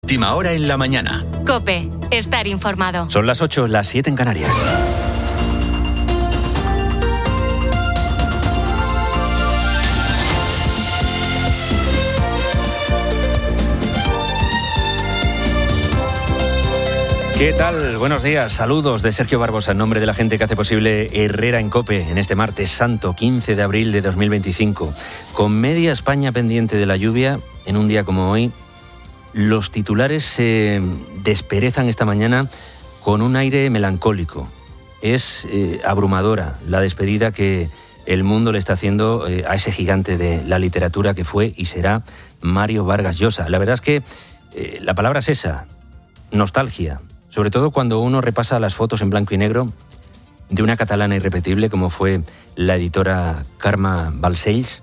Última hora en la mañana. COPE. Estar informado. Son las 8, las 7 en Canarias. ¿Qué tal? Buenos días, saludos de Sergio Barbosa en nombre de la gente que hace posible Herrera en COPE en este martes santo, 15 de abril de 2025. Con media España pendiente de la lluvia, en un día como hoy, los titulares se desperezan esta mañana con un aire melancólico. Es abrumadora la despedida que el mundo le está haciendo a ese gigante de la literatura que fue y será Mario Vargas Llosa. La verdad es que la palabra es esa, nostalgia. Sobre todo cuando uno repasa las fotos en blanco y negro de una catalana irrepetible como fue la editora Carme Balcells,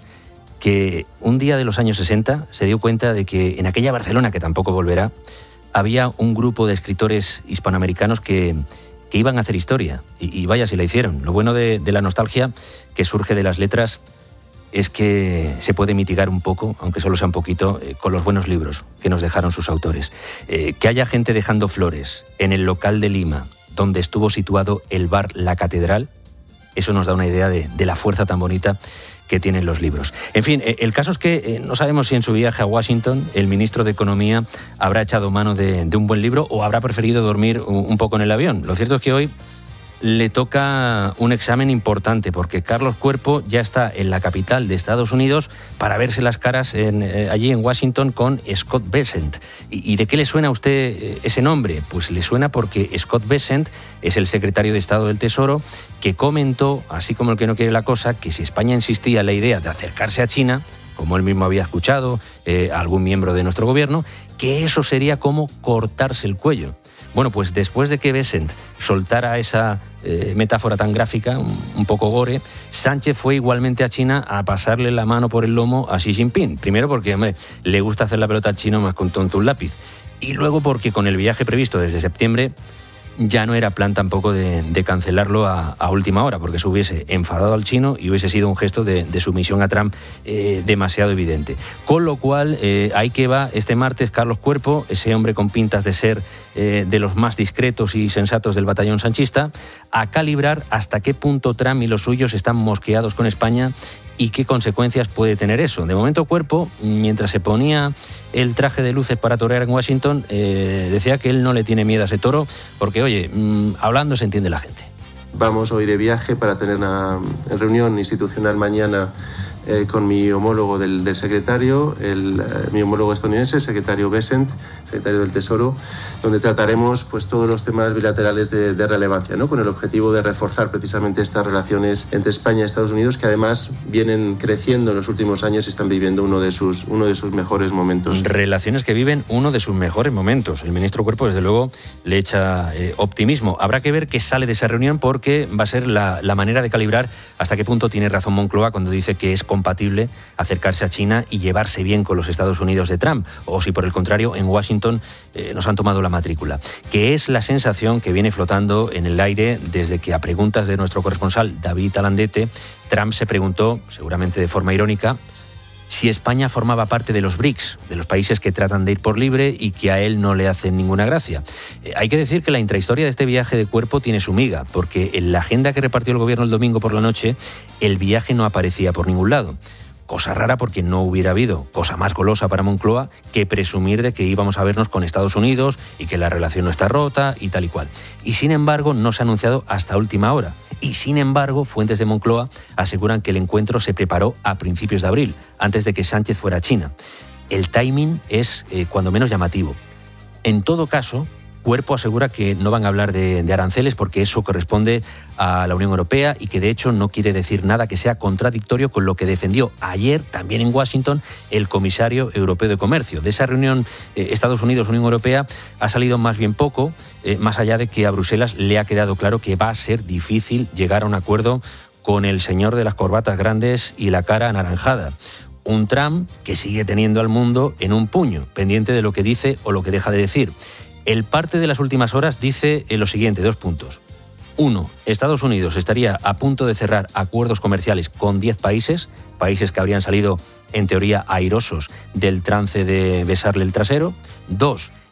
que un día de los años 60 se dio cuenta de que en aquella Barcelona, que tampoco volverá, había un grupo de escritores hispanoamericanos que iban a hacer historia. Y vaya si la hicieron. Lo bueno de la nostalgia que surge de las letras es que se puede mitigar un poco, aunque solo sea un poquito, con los buenos libros que nos dejaron sus autores. Que haya gente dejando flores en el local de Lima, donde estuvo situado el bar La Catedral, eso nos da una idea de la fuerza tan bonita que tienen los libros. En fin, el caso es que no sabemos si en su viaje a Washington el ministro de Economía habrá echado mano de un buen libro o habrá preferido dormir un poco en el avión. Lo cierto es que hoy le toca un examen importante porque Carlos Cuerpo ya está en la capital de Estados Unidos para verse las caras allí en Washington con Scott Bessent. ¿Y de qué le suena a usted ese nombre? Pues le suena porque Scott Bessent es el secretario de Estado del Tesoro que comentó, así como el que no quiere la cosa, que si España insistía en la idea de acercarse a China, como él mismo había escuchado a algún miembro de nuestro gobierno, que eso sería como cortarse el cuello. Bueno, pues después de que Bessent soltara esa metáfora tan gráfica, un poco gore, Sánchez fue igualmente a China a pasarle la mano por el lomo a Xi Jinping. Primero porque, hombre, le gusta hacer la pelota al chino más con tonto un lápiz. Y luego porque con el viaje previsto desde septiembre ya no era plan tampoco de cancelarlo a última hora, porque eso hubiese enfadado al chino y hubiese sido un gesto de sumisión a Trump demasiado evidente. Con lo cual, ahí que va este martes Carlos Cuerpo, ese hombre con pintas de ser de los más discretos y sensatos del batallón sanchista, a calibrar hasta qué punto Trump y los suyos están mosqueados con España y qué consecuencias puede tener eso. De momento Cuerpo, mientras se ponía el traje de luces para torear en Washington, decía que él no le tiene miedo a ese toro porque, oye, hablando se entiende la gente. Vamos hoy de viaje para tener una reunión institucional mañana con mi homólogo del secretario, mi homólogo estadounidense, el secretario Bessent, secretario del Tesoro, donde trataremos pues todos los temas bilaterales de relevancia, ¿no? Con el objetivo de reforzar precisamente estas relaciones entre España y Estados Unidos, que además vienen creciendo en los últimos años y están viviendo uno de sus mejores momentos. Relaciones que viven uno de sus mejores momentos. El ministro Cuerpo, desde luego, le echa optimismo. Habrá que ver qué sale de esa reunión porque va a ser la manera de calibrar hasta qué punto tiene razón Moncloa cuando dice que es compatible acercarse a China y llevarse bien con los Estados Unidos de Trump, o si por el contrario en Washington nos han tomado la matrícula, que es la sensación que viene flotando en el aire desde que, a preguntas de nuestro corresponsal David Alandete, Trump se preguntó, seguramente de forma irónica, si España formaba parte de los BRICS, de los países que tratan de ir por libre y que a él no le hacen ninguna gracia. Hay que decir que la intrahistoria de este viaje de Cuerpo tiene su miga, porque en la agenda que repartió el gobierno el domingo por la noche, el viaje no aparecía por ningún lado. Cosa rara porque no hubiera habido cosa más golosa para Moncloa que presumir de que íbamos a vernos con Estados Unidos y que la relación no está rota y tal y cual. Y sin embargo no se ha anunciado hasta última hora. Y sin embargo, fuentes de Moncloa aseguran que el encuentro se preparó a principios de abril, antes de que Sánchez fuera a China. El timing es cuando menos llamativo. En todo caso, Cuerpo asegura que no van a hablar de aranceles porque eso corresponde a la Unión Europea y que de hecho no quiere decir nada que sea contradictorio con lo que defendió ayer también en Washington el comisario europeo de Comercio. De esa reunión Estados Unidos-Unión Europea ha salido más bien poco, más allá de que a Bruselas le ha quedado claro que va a ser difícil llegar a un acuerdo con el señor de las corbatas grandes y la cara anaranjada. Un Trump que sigue teniendo al mundo en un puño, pendiente de lo que dice o lo que deja de decir. El parte de las últimas horas dice lo siguiente, 2 puntos. 1. Estados Unidos estaría a punto de cerrar acuerdos comerciales con 10 países que habrían salido, en teoría, airosos del trance de besarle el trasero. 2.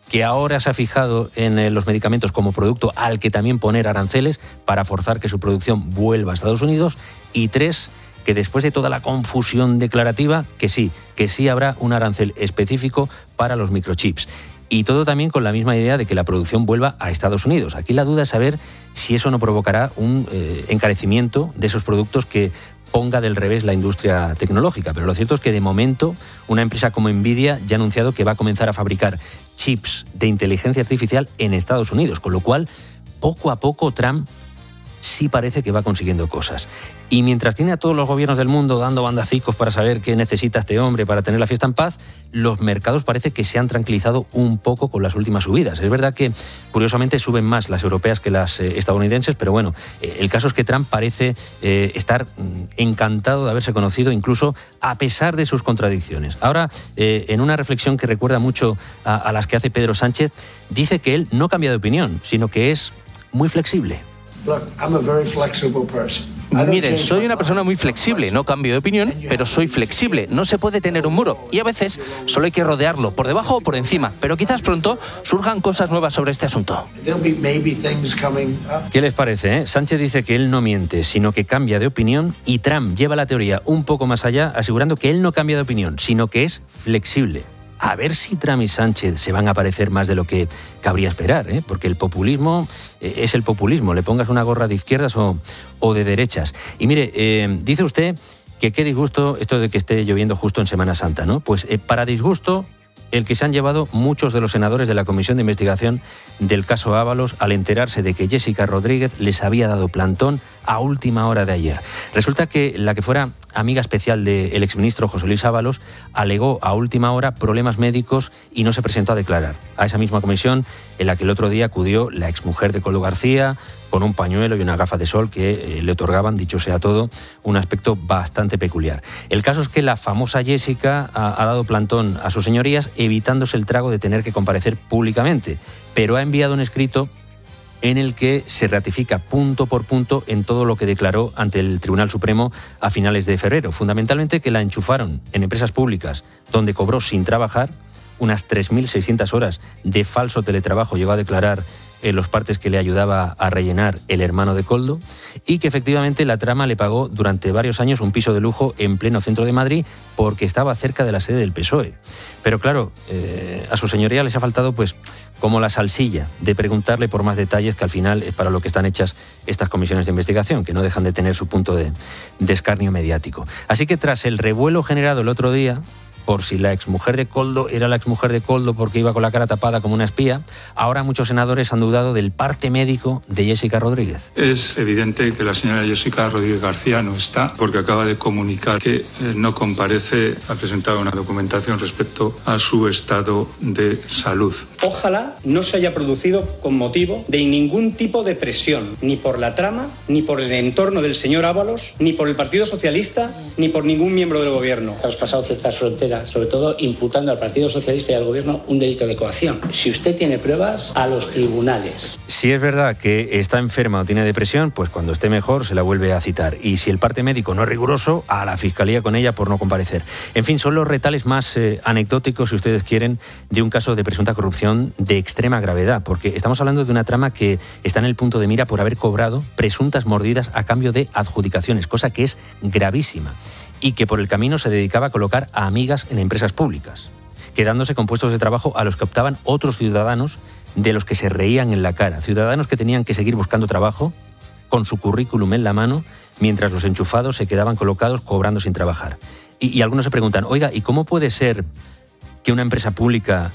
que ahora se ha fijado en los medicamentos como producto al que también poner aranceles para forzar que su producción vuelva a Estados Unidos. Y 3, que después de toda la confusión declarativa, que sí habrá un arancel específico para los microchips. Y todo también con la misma idea de que la producción vuelva a Estados Unidos. Aquí la duda es saber si eso no provocará un encarecimiento de esos productos que ponga del revés la industria tecnológica. Pero lo cierto es que de momento una empresa como Nvidia ya ha anunciado que va a comenzar a fabricar chips de inteligencia artificial en Estados Unidos, con lo cual poco a poco Trump sí parece que va consiguiendo cosas. Y mientras tiene a todos los gobiernos del mundo dando bandacicos para saber qué necesita este hombre para tener la fiesta en paz, los mercados parece que se han tranquilizado un poco con las últimas subidas. Es verdad que, curiosamente, suben más las europeas que las estadounidenses, pero bueno, el caso es que Trump parece estar encantado de haberse conocido, incluso a pesar de sus contradicciones. Ahora, en una reflexión que recuerda mucho a las que hace Pedro Sánchez, dice que él no cambia de opinión, sino que es muy flexible. Miren, soy una persona muy flexible, no cambio de opinión, pero soy flexible. No se puede tener un muro y a veces solo hay que rodearlo, por debajo o por encima, pero quizás pronto surjan cosas nuevas sobre este asunto. ¿Qué les parece? Sánchez dice que él no miente, sino que cambia de opinión, y Trump lleva la teoría un poco más allá, asegurando que él no cambia de opinión, sino que es flexible. A ver si Trump y Sánchez se van a parecer más de lo que cabría esperar, porque el populismo es el populismo, le pongas una gorra de izquierdas o de derechas. Y mire, dice usted que qué disgusto esto de que esté lloviendo justo en Semana Santa, ¿no? Pues para disgusto, el que se han llevado muchos de los senadores de la Comisión de Investigación del caso Ábalos al enterarse de que Jessica Rodríguez les había dado plantón a última hora de ayer. Resulta que la que fuera amiga especial del exministro José Luis Ábalos alegó a última hora problemas médicos y no se presentó a declarar a esa misma comisión en la que el otro día acudió la exmujer de Koldo García con un pañuelo y una gafa de sol que le otorgaban, dicho sea todo, un aspecto bastante peculiar. El caso es que la famosa Jessica ha dado plantón a sus señorías, evitándose el trago de tener que comparecer públicamente, pero ha enviado un escrito en el que se ratifica punto por punto en todo lo que declaró ante el Tribunal Supremo a finales de febrero. Fundamentalmente que la enchufaron en empresas públicas donde cobró sin trabajar, unas 3.600 horas de falso teletrabajo llegó a declarar en los partes que le ayudaba a rellenar el hermano de Koldo, y que efectivamente la trama le pagó durante varios años un piso de lujo en pleno centro de Madrid porque estaba cerca de la sede del PSOE. Pero claro, a su señoría les ha faltado pues como la salsilla de preguntarle por más detalles, que al final es para lo que están hechas estas comisiones de investigación, que no dejan de tener su punto de escarnio mediático. Así que tras el revuelo generado el otro día por si la exmujer de Koldo era la exmujer de Koldo porque iba con la cara tapada como una espía, ahora muchos senadores han dudado del parte médico de Jessica Rodríguez. Es evidente que la señora Jessica Rodríguez García no está porque acaba de comunicar que no comparece, ha presentado una documentación respecto a su estado de salud. Ojalá no se haya producido con motivo de ningún tipo de presión, ni por la trama, ni por el entorno del señor Ábalos, ni por el Partido Socialista, ni por ningún miembro del Gobierno. Traspasado ciertas fronteras, sobre todo imputando al Partido Socialista y al Gobierno un delito de coacción. Si usted tiene pruebas, a los tribunales. Si es verdad que está enferma o tiene depresión, pues cuando esté mejor se la vuelve a citar. Y si el parte médico no es riguroso, a la Fiscalía con ella por no comparecer. En fin, son los retales más anecdóticos, si ustedes quieren, de un caso de presunta corrupción de extrema gravedad, porque estamos hablando de una trama que está en el punto de mira por haber cobrado presuntas mordidas a cambio de adjudicaciones, cosa que es gravísima, y que por el camino se dedicaba a colocar a amigas en empresas públicas, quedándose con puestos de trabajo a los que optaban otros ciudadanos de los que se reían en la cara, ciudadanos que tenían que seguir buscando trabajo con su currículum en la mano, mientras los enchufados se quedaban colocados cobrando sin trabajar. Y algunos se preguntan, oiga, ¿y cómo puede ser que una empresa pública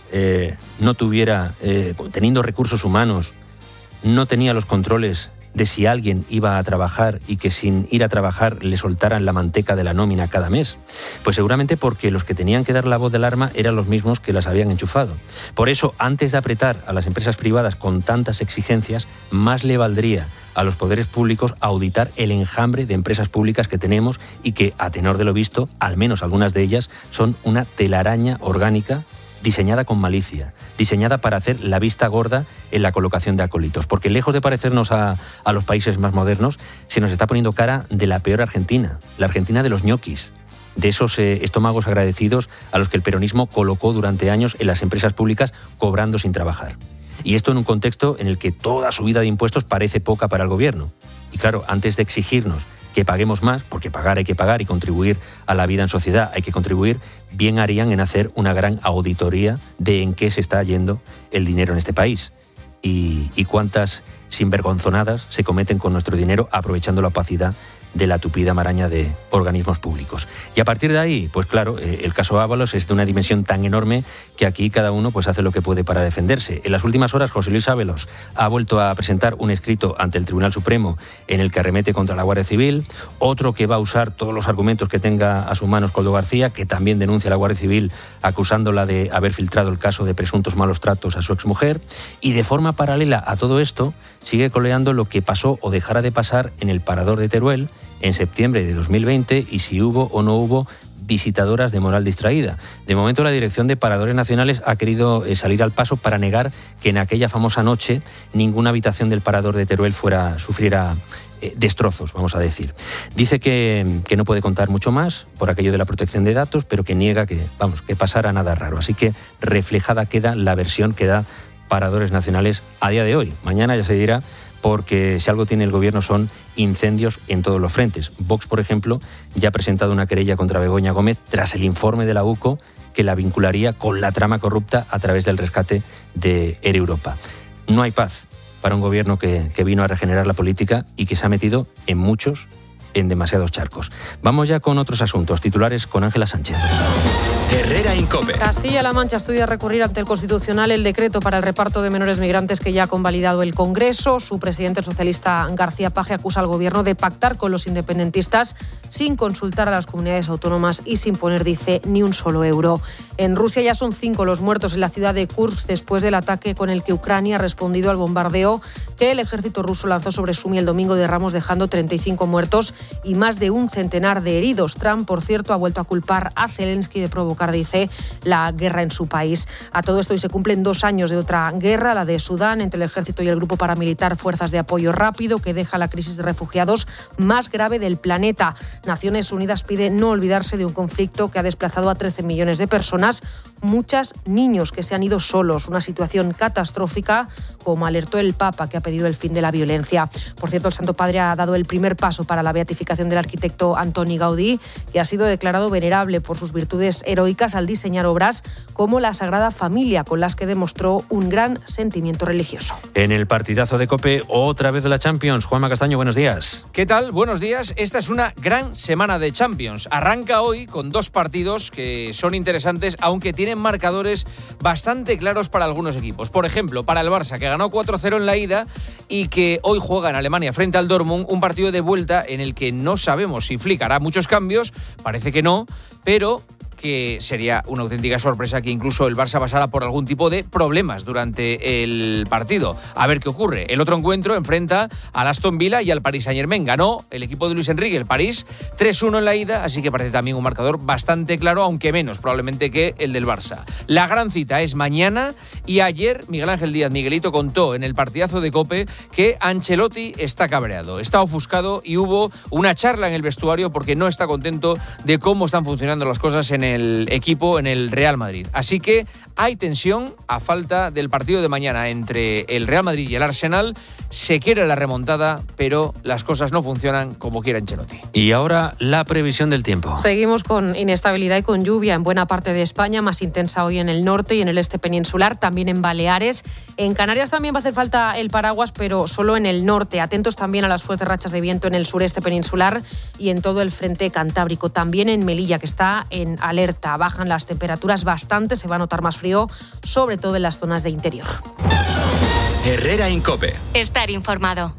no tuviera, teniendo recursos humanos, no tenía los controles de si alguien iba a trabajar y que sin ir a trabajar le soltaran la manteca de la nómina cada mes? Pues seguramente porque los que tenían que dar la voz de alarma eran los mismos que las habían enchufado. Por eso, antes de apretar a las empresas privadas con tantas exigencias, más le valdría a los poderes públicos auditar el enjambre de empresas públicas que tenemos y que, a tenor de lo visto, al menos algunas de ellas, son una telaraña orgánica diseñada con malicia, diseñada para hacer la vista gorda en la colocación de acólitos, porque lejos de parecernos a los países más modernos, se nos está poniendo cara de la peor Argentina, la Argentina de los ñoquis, de esos estómagos agradecidos a los que el peronismo colocó durante años en las empresas públicas cobrando sin trabajar. Y esto en un contexto en el que toda subida de impuestos parece poca para el gobierno. Y claro, antes de exigirnos que paguemos más, porque pagar hay que pagar y contribuir a la vida en sociedad hay que contribuir, bien harían en hacer una gran auditoría de en qué se está yendo el dinero en este país y cuántas sinvergonzonadas se cometen con nuestro dinero aprovechando la opacidad de la tupida maraña de organismos públicos. Y a partir de ahí, pues claro, el caso Ábalos es de una dimensión tan enorme que aquí cada uno pues hace lo que puede para defenderse. En las últimas horas, José Luis Ábalos ha vuelto a presentar un escrito ante el Tribunal Supremo en el que arremete contra la Guardia Civil, otro que va a usar todos los argumentos que tenga a sus manos Koldo García, que también denuncia a la Guardia Civil acusándola de haber filtrado el caso de presuntos malos tratos a su exmujer, y de forma paralela a todo esto sigue coleando lo que pasó o dejara de pasar en el Parador de Teruel en septiembre de 2020 y si hubo o no hubo visitadoras de moral distraída. De momento, la Dirección de Paradores Nacionales ha querido salir al paso para negar que en aquella famosa noche ninguna habitación del Parador de Teruel sufriera destrozos, vamos a decir. Dice que no puede contar mucho más por aquello de la protección de datos, pero que niega que pasara nada raro. Así que reflejada queda la versión que da Paradores Nacionales a día de hoy. Mañana ya se dirá, porque si algo tiene el gobierno son incendios en todos los frentes. Vox, por ejemplo, ya ha presentado una querella contra Begoña Gómez tras el informe de la UCO que la vincularía con la trama corrupta a través del rescate de Air Europa. No hay paz para un gobierno que vino a regenerar la política y que se ha metido en demasiados charcos. Vamos ya con otros asuntos. Titulares con Ángela Sánchez. Herrera Incope. Castilla-La Mancha estudia recurrir ante el Constitucional el decreto para el reparto de menores migrantes que ya ha convalidado el Congreso. Su presidente, el socialista García Page, acusa al gobierno de pactar con los independentistas sin consultar a las comunidades autónomas y sin poner, dice, ni un solo euro. En Rusia ya son 5 los muertos en la ciudad de Kursk después del ataque con el que Ucrania ha respondido al bombardeo que el ejército ruso lanzó sobre Sumi el domingo de Ramos, dejando 35 muertos y más de un centenar de heridos. Trump, por cierto, ha vuelto a culpar a Zelensky de provocar, dice, la guerra en su país. A todo esto hoy se cumplen 2 años de otra guerra, la de Sudán, entre el ejército y el grupo paramilitar Fuerzas de Apoyo Rápido, que deja la crisis de refugiados más grave del planeta. Naciones Unidas pide no olvidarse de un conflicto que ha desplazado a 13 millones de personas, muchos niños que se han ido solos, una situación catastrófica, como alertó el Papa, que ha pedido el fin de la violencia. Por cierto, el Santo Padre ha dado el primer paso para la beatificación del arquitecto Antoni Gaudí, que ha sido declarado venerable por sus virtudes heroicas al diseñar obras como la Sagrada Familia, con las que demostró un gran sentimiento religioso. En el partidazo de COPE, otra vez de la Champions. Juanma Castaño, buenos días. ¿Qué tal? Buenos días. Esta es una gran semana de Champions. Arranca hoy con 2 partidos que son interesantes, aunque tienen marcadores bastante claros para algunos equipos. Por ejemplo, para el Barça, que ganó 4-0 en la ida y que hoy juega en Alemania frente al Dortmund, un partido de vuelta en el que no sabemos si Flick hará muchos cambios, parece que no, pero que sería una auténtica sorpresa que incluso el Barça pasara por algún tipo de problemas durante el partido. A ver qué ocurre. El otro encuentro enfrenta al Aston Villa y al Paris Saint-Germain. Ganó el equipo de Luis Enrique, el París, 3-1 en la ida, así que parece también un marcador bastante claro, aunque menos probablemente que el del Barça. La gran cita es mañana, y ayer Miguel Ángel Díaz, Miguelito, contó en el partidazo de COPE que Ancelotti está cabreado, está ofuscado, y hubo una charla en el vestuario porque no está contento de cómo están funcionando las cosas en el equipo, en el Real Madrid. Así que hay tensión a falta del partido de mañana entre el Real Madrid y el Arsenal. Se quiere la remontada, pero las cosas no funcionan como quiere Ancelotti. Y ahora la previsión del tiempo. Seguimos con inestabilidad y con lluvia en buena parte de España, más intensa hoy en el norte y en el este peninsular, también en Baleares. En Canarias también va a hacer falta el paraguas, pero solo en el norte. Atentos también a las fuertes rachas de viento en el sureste peninsular y en todo el frente cantábrico. También en Melilla, que está en alerta. Bajan las temperaturas bastante, se va a notar más frío, sobre todo en las zonas de interior. Herrera Incope. Estar informado.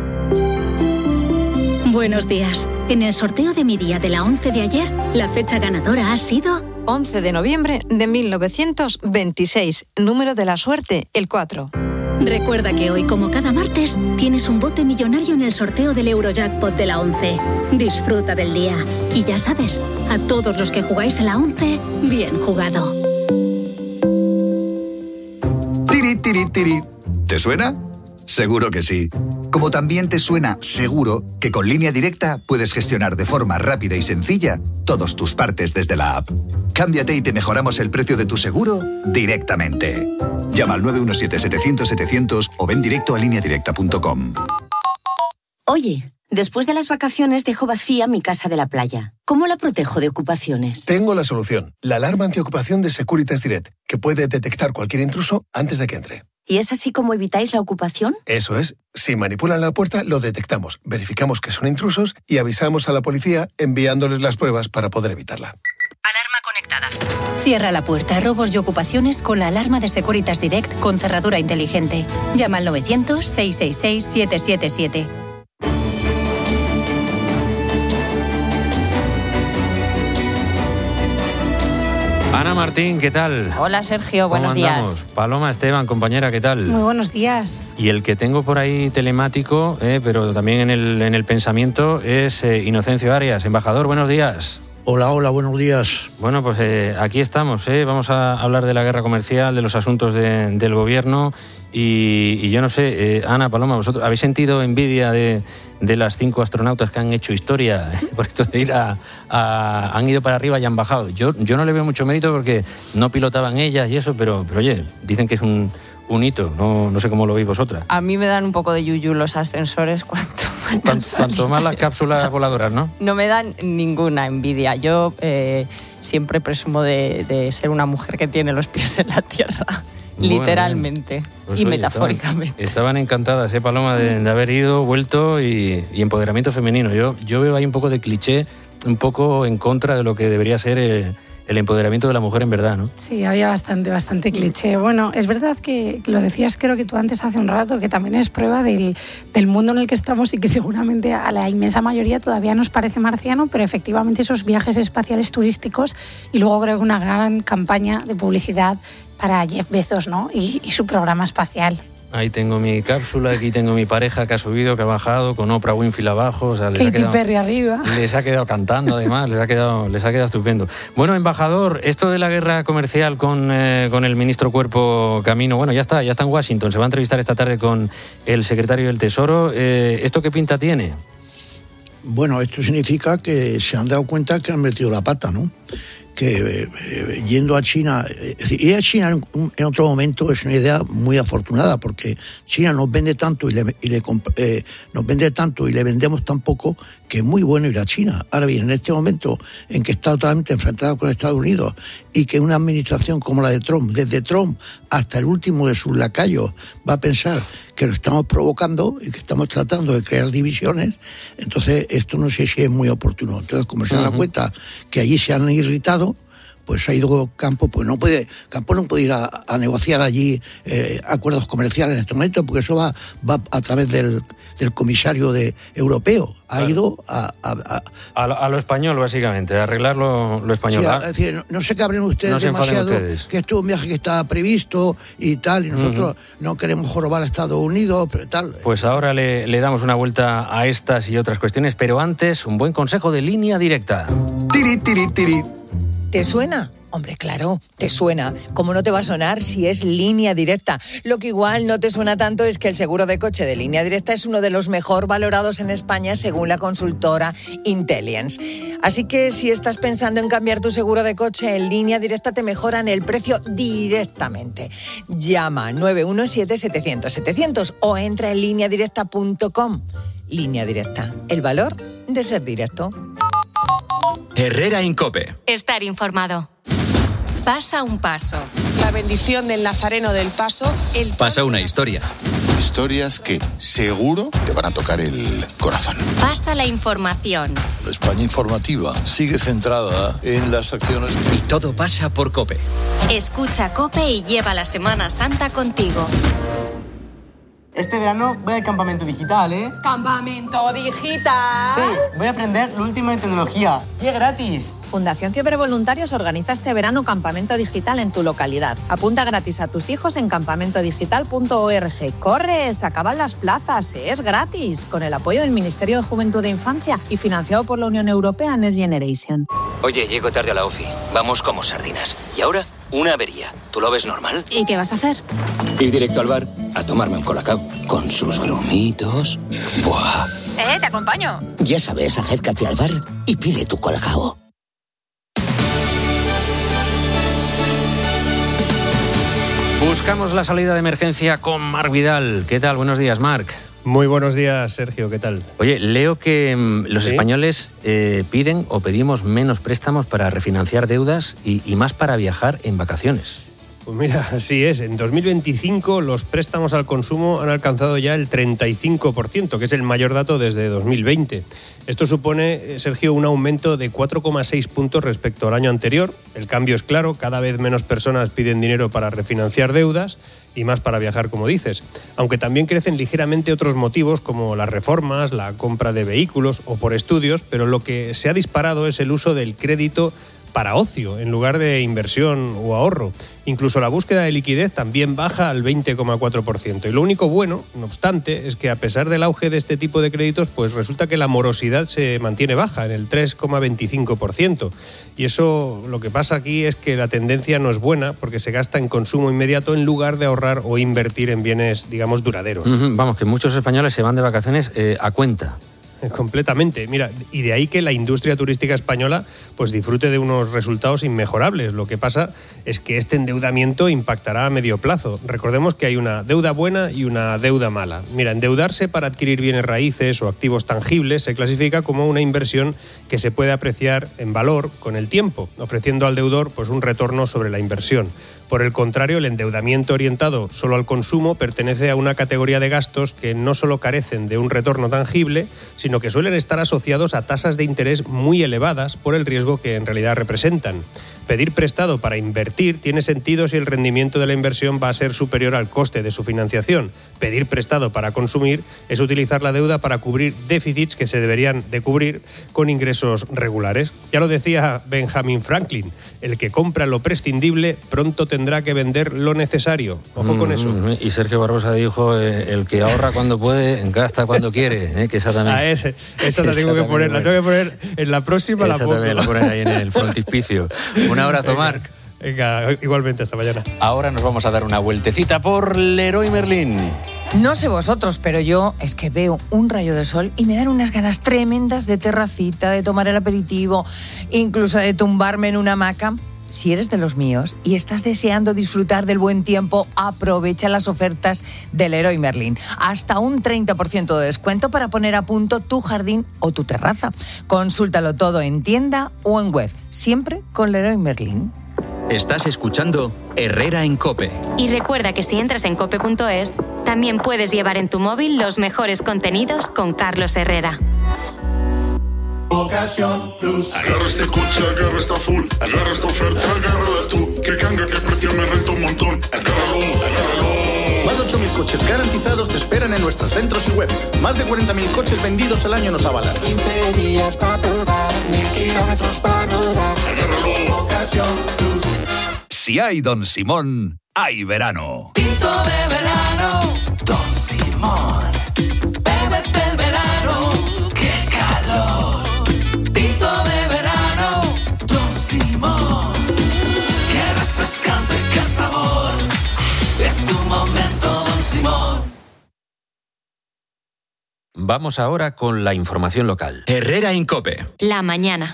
Buenos días. En el sorteo de mi día de la 11 de ayer, la fecha ganadora ha sido 11 de noviembre de 1926. Número de la suerte, el 4. Recuerda que hoy, como cada martes, tienes un bote millonario en el sorteo del Eurojackpot de la 11. Disfruta del día. Y ya sabes, a todos los que jugáis a la 11, bien jugado. Tiri, tiri, tiri. ¿Te suena? Seguro que sí. Como también te suena seguro que con Línea Directa puedes gestionar de forma rápida y sencilla todos tus partes desde la app. Cámbiate y te mejoramos el precio de tu seguro directamente. Llama al 917-700-700 o ven directo a lineadirecta.com. Oye, después de las vacaciones dejo vacía mi casa de la playa. ¿Cómo la protejo de ocupaciones? Tengo la solución. La alarma antiocupación de Securitas Direct, que puede detectar cualquier intruso antes de que entre. ¿Y es así como evitáis la ocupación? Eso es. Si manipulan la puerta, lo detectamos, verificamos que son intrusos y avisamos a la policía enviándoles las pruebas para poder evitarla. Alarma conectada. Cierra la puerta a robos y ocupaciones con la alarma de Securitas Direct con cerradura inteligente. Llama al 900-666-777. Ana Martín, ¿qué tal? Hola Sergio, buenos días. Paloma Esteban, compañera, ¿qué tal? Muy buenos días. Y el que tengo por ahí telemático, pero también en el pensamiento, es Inocencio Arias. Embajador, buenos días. Hola, buenos días. Bueno, pues aquí estamos, vamos a hablar de la guerra comercial, de los asuntos del gobierno y yo no sé, Ana, Paloma, ¿vosotros habéis sentido envidia de las 5 astronautas que han hecho historia por esto de ir han ido para arriba y han bajado? Yo no le veo mucho mérito porque no pilotaban ellas y eso, pero oye, dicen que es un hito, no sé cómo lo veis vosotras. A mí me dan un poco de yuyu los ascensores cuanto más las cápsulas voladoras, ¿no? No me dan ninguna envidia. Yo siempre presumo de ser una mujer que tiene los pies en la tierra, bueno, literalmente pues, y oye, metafóricamente. Estaban encantadas, Paloma, de haber ido, vuelto y empoderamiento femenino. Yo veo ahí un poco de cliché, un poco en contra de lo que debería ser el empoderamiento de la mujer en verdad, ¿no? Sí, había bastante cliché. Bueno, es verdad que lo decías, creo que tú antes hace un rato, que también es prueba del mundo en el que estamos y que seguramente a la inmensa mayoría todavía nos parece marciano, pero efectivamente esos viajes espaciales turísticos y luego creo que una gran campaña de publicidad para Jeff Bezos, ¿no? Y su programa espacial. Ahí tengo mi cápsula, aquí tengo mi pareja que ha subido, que ha bajado, con Oprah Winfrey abajo. O sea, Katy Perry arriba. Les ha quedado cantando, además, les ha quedado estupendo. Bueno, embajador, esto de la guerra comercial con el ministro Cuerpo Camino, bueno, ya está en Washington, se va a entrevistar esta tarde con el secretario del Tesoro. ¿Esto qué pinta tiene? Bueno, esto significa que se han dado cuenta que han metido la pata, ¿no? Que yendo a China, es decir, ir a China en otro momento es una idea muy afortunada porque China nos vende tanto y le vendemos tan poco que es muy bueno ir a China. Ahora bien, en este momento en que está totalmente enfrentado con Estados Unidos y que una administración como la de Trump, desde Trump hasta el último de sus lacayos, va a pensar que lo estamos provocando y que estamos tratando de crear divisiones, entonces esto no sé si es muy oportuno. Entonces, como se dan cuenta que allí se han irritado, pues ha ido Campo, pues Campo no puede ir a negociar allí acuerdos comerciales en este momento, porque eso va a través del comisario europeo. Ha ido a lo español, básicamente, a arreglar lo español. Sí, es decir, no se cabren ustedes demasiado, que esto es un viaje que está previsto y tal, y nosotros no queremos jorobar a Estados Unidos, pero tal. Pues ahora le damos una vuelta a estas y otras cuestiones, pero antes, un buen consejo de Línea Directa. Tiri, tiri, tiri. ¿Te suena? Hombre, claro, te suena. ¿Cómo no te va a sonar si es Línea Directa? Lo que igual no te suena tanto es que el seguro de coche de Línea Directa es uno de los mejor valorados en España según la consultora Intellience. Así que si estás pensando en cambiar tu seguro de coche, en Línea Directa te mejoran el precio directamente. Llama 917-700-700 o entra en lineadirecta.com. Línea Directa, el valor de ser directo. Herrera en COPE. Estar informado. Pasa un paso. La bendición del Nazareno del Paso. Pasa una historia. Historias que seguro te van a tocar el corazón. Pasa la información. La España informativa sigue centrada en las acciones. Y todo pasa por COPE. Escucha COPE y lleva la Semana Santa contigo. Este verano voy al campamento digital, ¿eh? ¿Campamento digital? Sí, voy a aprender lo último en tecnología. Y es gratis. Fundación Cibervoluntarios organiza este verano campamento digital en tu localidad. Apunta gratis a tus hijos en campamentodigital.org. ¡Corre! Se acaban las plazas. Es gratis. Con el apoyo del Ministerio de Juventud e Infancia y financiado por la Unión Europea Next Generation. Oye, llego tarde a la ofi. Vamos como sardinas. ¿Y ahora? Una avería. ¿Tú lo ves normal? ¿Y qué vas a hacer? Ir directo al bar. a tomarme un colacao con sus grumitos. ¡Buah! Te acompaño. Ya sabes, acércate al bar y pide tu colacao. Buscamos la salida de emergencia con Marc Vidal. ¿Qué tal? Buenos días, Marc. Muy buenos días, Sergio. ¿Qué tal? Oye, leo que los españoles piden o pedimos menos préstamos para refinanciar deudas y más para viajar en vacaciones. Pues mira, así es. En 2025 los préstamos al consumo han alcanzado ya el 35%, que es el mayor dato desde 2020. Esto supone, Sergio, un aumento de 4,6 puntos respecto al año anterior. El cambio es claro, cada vez menos personas piden dinero para refinanciar deudas y más para viajar, como dices. Aunque también crecen ligeramente otros motivos como las reformas, la compra de vehículos o por estudios, pero lo que se ha disparado es el uso del crédito para ocio en lugar de inversión o ahorro. Incluso la búsqueda de liquidez también baja al 20,4%. Y lo único bueno, no obstante, es que a pesar del auge de este tipo de créditos, pues resulta que la morosidad se mantiene baja, en el 3,25%. Y eso, lo que pasa aquí es que la tendencia no es buena porque se gasta en consumo inmediato en lugar de ahorrar o invertir en bienes, digamos, duraderos. Vamos, que muchos españoles se van de vacaciones a cuenta. Completamente. Mira, y de ahí que la industria turística española pues disfrute de unos resultados inmejorables. Lo que pasa es que este endeudamiento impactará a medio plazo. Recordemos que hay una deuda buena y una deuda mala. Mira, endeudarse para adquirir bienes raíces o activos tangibles se clasifica como una inversión que se puede apreciar en valor con el tiempo, ofreciendo al deudor pues un retorno sobre la inversión. Por el contrario, el endeudamiento orientado solo al consumo pertenece a una categoría de gastos que no solo carecen de un retorno tangible, sino que suelen estar asociados a tasas de interés muy elevadas por el riesgo que en realidad representan. Pedir prestado para invertir tiene sentido si el rendimiento de la inversión va a ser superior al coste de su financiación. Pedir prestado para consumir es utilizar la deuda para cubrir déficits que se deberían de cubrir con ingresos regulares. Ya lo decía Benjamin Franklin, el que compra lo prescindible pronto tendrá que vender lo necesario. Ojo con eso. Y Sergio Barbosa dijo, el que ahorra cuando puede, gasta cuando quiere, que esa también... Esa la tengo que poner, la tengo que poner en la próxima. Esa la pongo. también la ponen ahí en el frontispicio. Un abrazo, Marc. Venga, igualmente, hasta mañana. Ahora nos vamos a dar una vueltecita por Leroy Merlin. No sé vosotros, pero yo es que veo un rayo de sol y me dan unas ganas tremendas de terracita, de tomar el aperitivo, incluso de tumbarme en una hamaca. Si eres de los míos y estás deseando disfrutar del buen tiempo, aprovecha las ofertas del Leroy Merlin. Hasta un 30% de descuento para poner a punto tu jardín o tu terraza. Consúltalo todo en tienda o en web, siempre con Leroy Merlin. Estás escuchando Herrera en COPE. Y recuerda que si entras en cope.es, también puedes llevar en tu móvil los mejores contenidos con Carlos Herrera. Ocasión Plus. Agarra este coche, agarra esta full, agarra esta oferta, agárrala tú. Que canga, que precio me renta un montón. Agárralo. Más de 8.000 coches garantizados te esperan en nuestros centros y web. Más de 40.000 coches vendidos al año nos avalan. 15 días para probar, 1.000 kilómetros para rodar. Agárralo. Ocasión Plus. Si hay Don Simón, hay verano. Tinto de verano, Don Simón. Bébete el verano, qué calor. Tinto de verano, Don Simón. Qué refrescante, qué sabor. Es tu momento, Don Simón. Vamos ahora con la información local. Herrera en COPE. La mañana.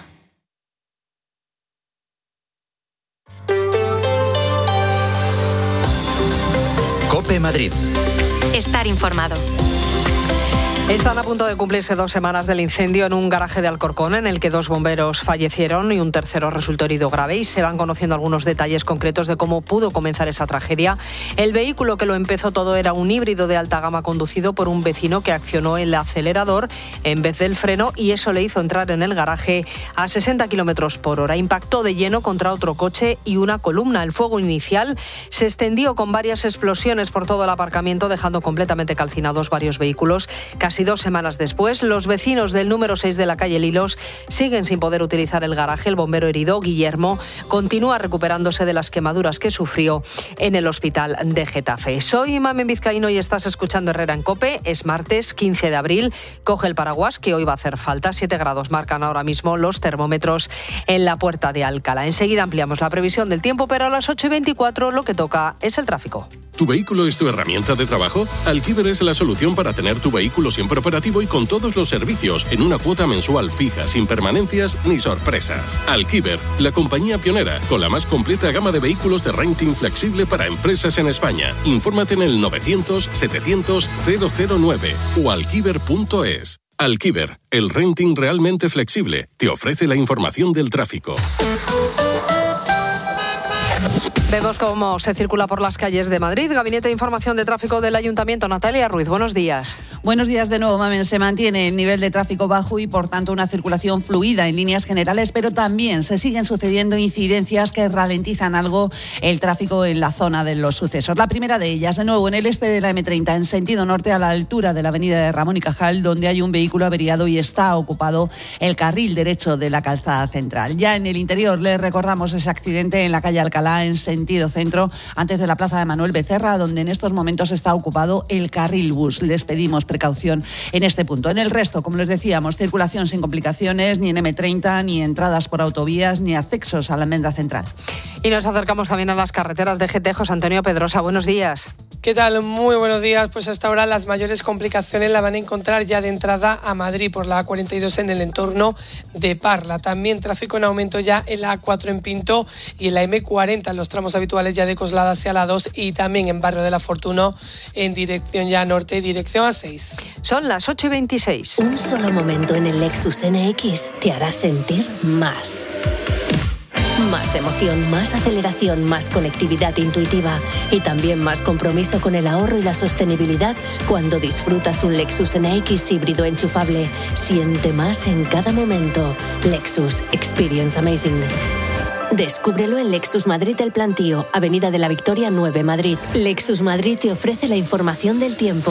COPE Madrid. Estar informado. Están a punto de cumplirse 2 semanas del incendio en un garaje de Alcorcón en el que 2 bomberos fallecieron y un tercero resultó herido grave, y se van conociendo algunos detalles concretos de cómo pudo comenzar esa tragedia. El vehículo que lo empezó todo era un híbrido de alta gama conducido por un vecino que accionó el acelerador en vez del freno, y eso le hizo entrar en el garaje a 60 kilómetros por hora. Impactó de lleno contra otro coche y una columna. El fuego inicial se extendió con varias explosiones por todo el aparcamiento, dejando completamente calcinados varios vehículos. Casi 2 semanas después, los vecinos del número 6 de la calle Lilos siguen sin poder utilizar el garaje. El bombero herido, Guillermo, continúa recuperándose de las quemaduras que sufrió en el hospital de Getafe. Soy Mamen Vizcaíno y estás escuchando Herrera en COPE. Es martes 15 de abril. Coge el paraguas, que hoy va a hacer falta. 7 grados marcan ahora mismo los termómetros en la Puerta de Alcalá. Enseguida ampliamos la previsión del tiempo, pero a las 8:24 lo que toca es el tráfico. ¿Tu vehículo es tu herramienta de trabajo? Alquiver es la solución para tener tu vehículo siempre operativo y con todos los servicios en una cuota mensual fija, sin permanencias ni sorpresas. Alquiver, la compañía pionera con la más completa gama de vehículos de renting flexible para empresas en España. Infórmate en el 900-700-009 o alquiver.es. Alquiver, el renting realmente flexible, te ofrece la información del tráfico. Vemos cómo se circula por las calles de Madrid. Gabinete de Información de Tráfico del Ayuntamiento. Natalia Ruiz, buenos días. Buenos días de nuevo, Mamen. Se mantiene el nivel de tráfico bajo y, por tanto, una circulación fluida en líneas generales, pero también se siguen sucediendo incidencias que ralentizan algo el tráfico en la zona de los sucesos. La primera de ellas, de nuevo, en el este de la M30, en sentido norte, a la altura de la avenida de Ramón y Cajal, donde hay un vehículo averiado y está ocupado el carril derecho de la calzada central. Ya en el interior, les recordamos ese accidente en la calle Alcalá, en sentido centro, antes de la plaza de Manuel Becerra, donde en estos momentos está ocupado el carril bus. Les pedimos precaución en este punto. En el resto, como les decíamos, circulación sin complicaciones, ni en M30, ni entradas por autovías, ni accesos a la Almendra Central. Y nos acercamos también a las carreteras de GT. José Antonio Pedrosa, buenos días. ¿Qué tal? Muy buenos días. Pues hasta ahora las mayores complicaciones la van a encontrar ya de entrada a Madrid por la A42 en el entorno de Parla. También tráfico en aumento ya en la A4 en Pinto y en la M40 en los tramos habituales ya de Coslada hacia la 2 y también en Barrio de la Fortuna en dirección ya norte, dirección A6. Son las 8:26. Un solo momento en el Lexus NX te hará sentir más. Más emoción, más aceleración, más conectividad intuitiva y también más compromiso con el ahorro y la sostenibilidad cuando disfrutas un Lexus NX híbrido enchufable. Siente más en cada momento. Lexus. Experience amazing. Descúbrelo en Lexus Madrid El Plantío, Avenida de la Victoria 9, Madrid. Lexus Madrid te ofrece la información del tiempo.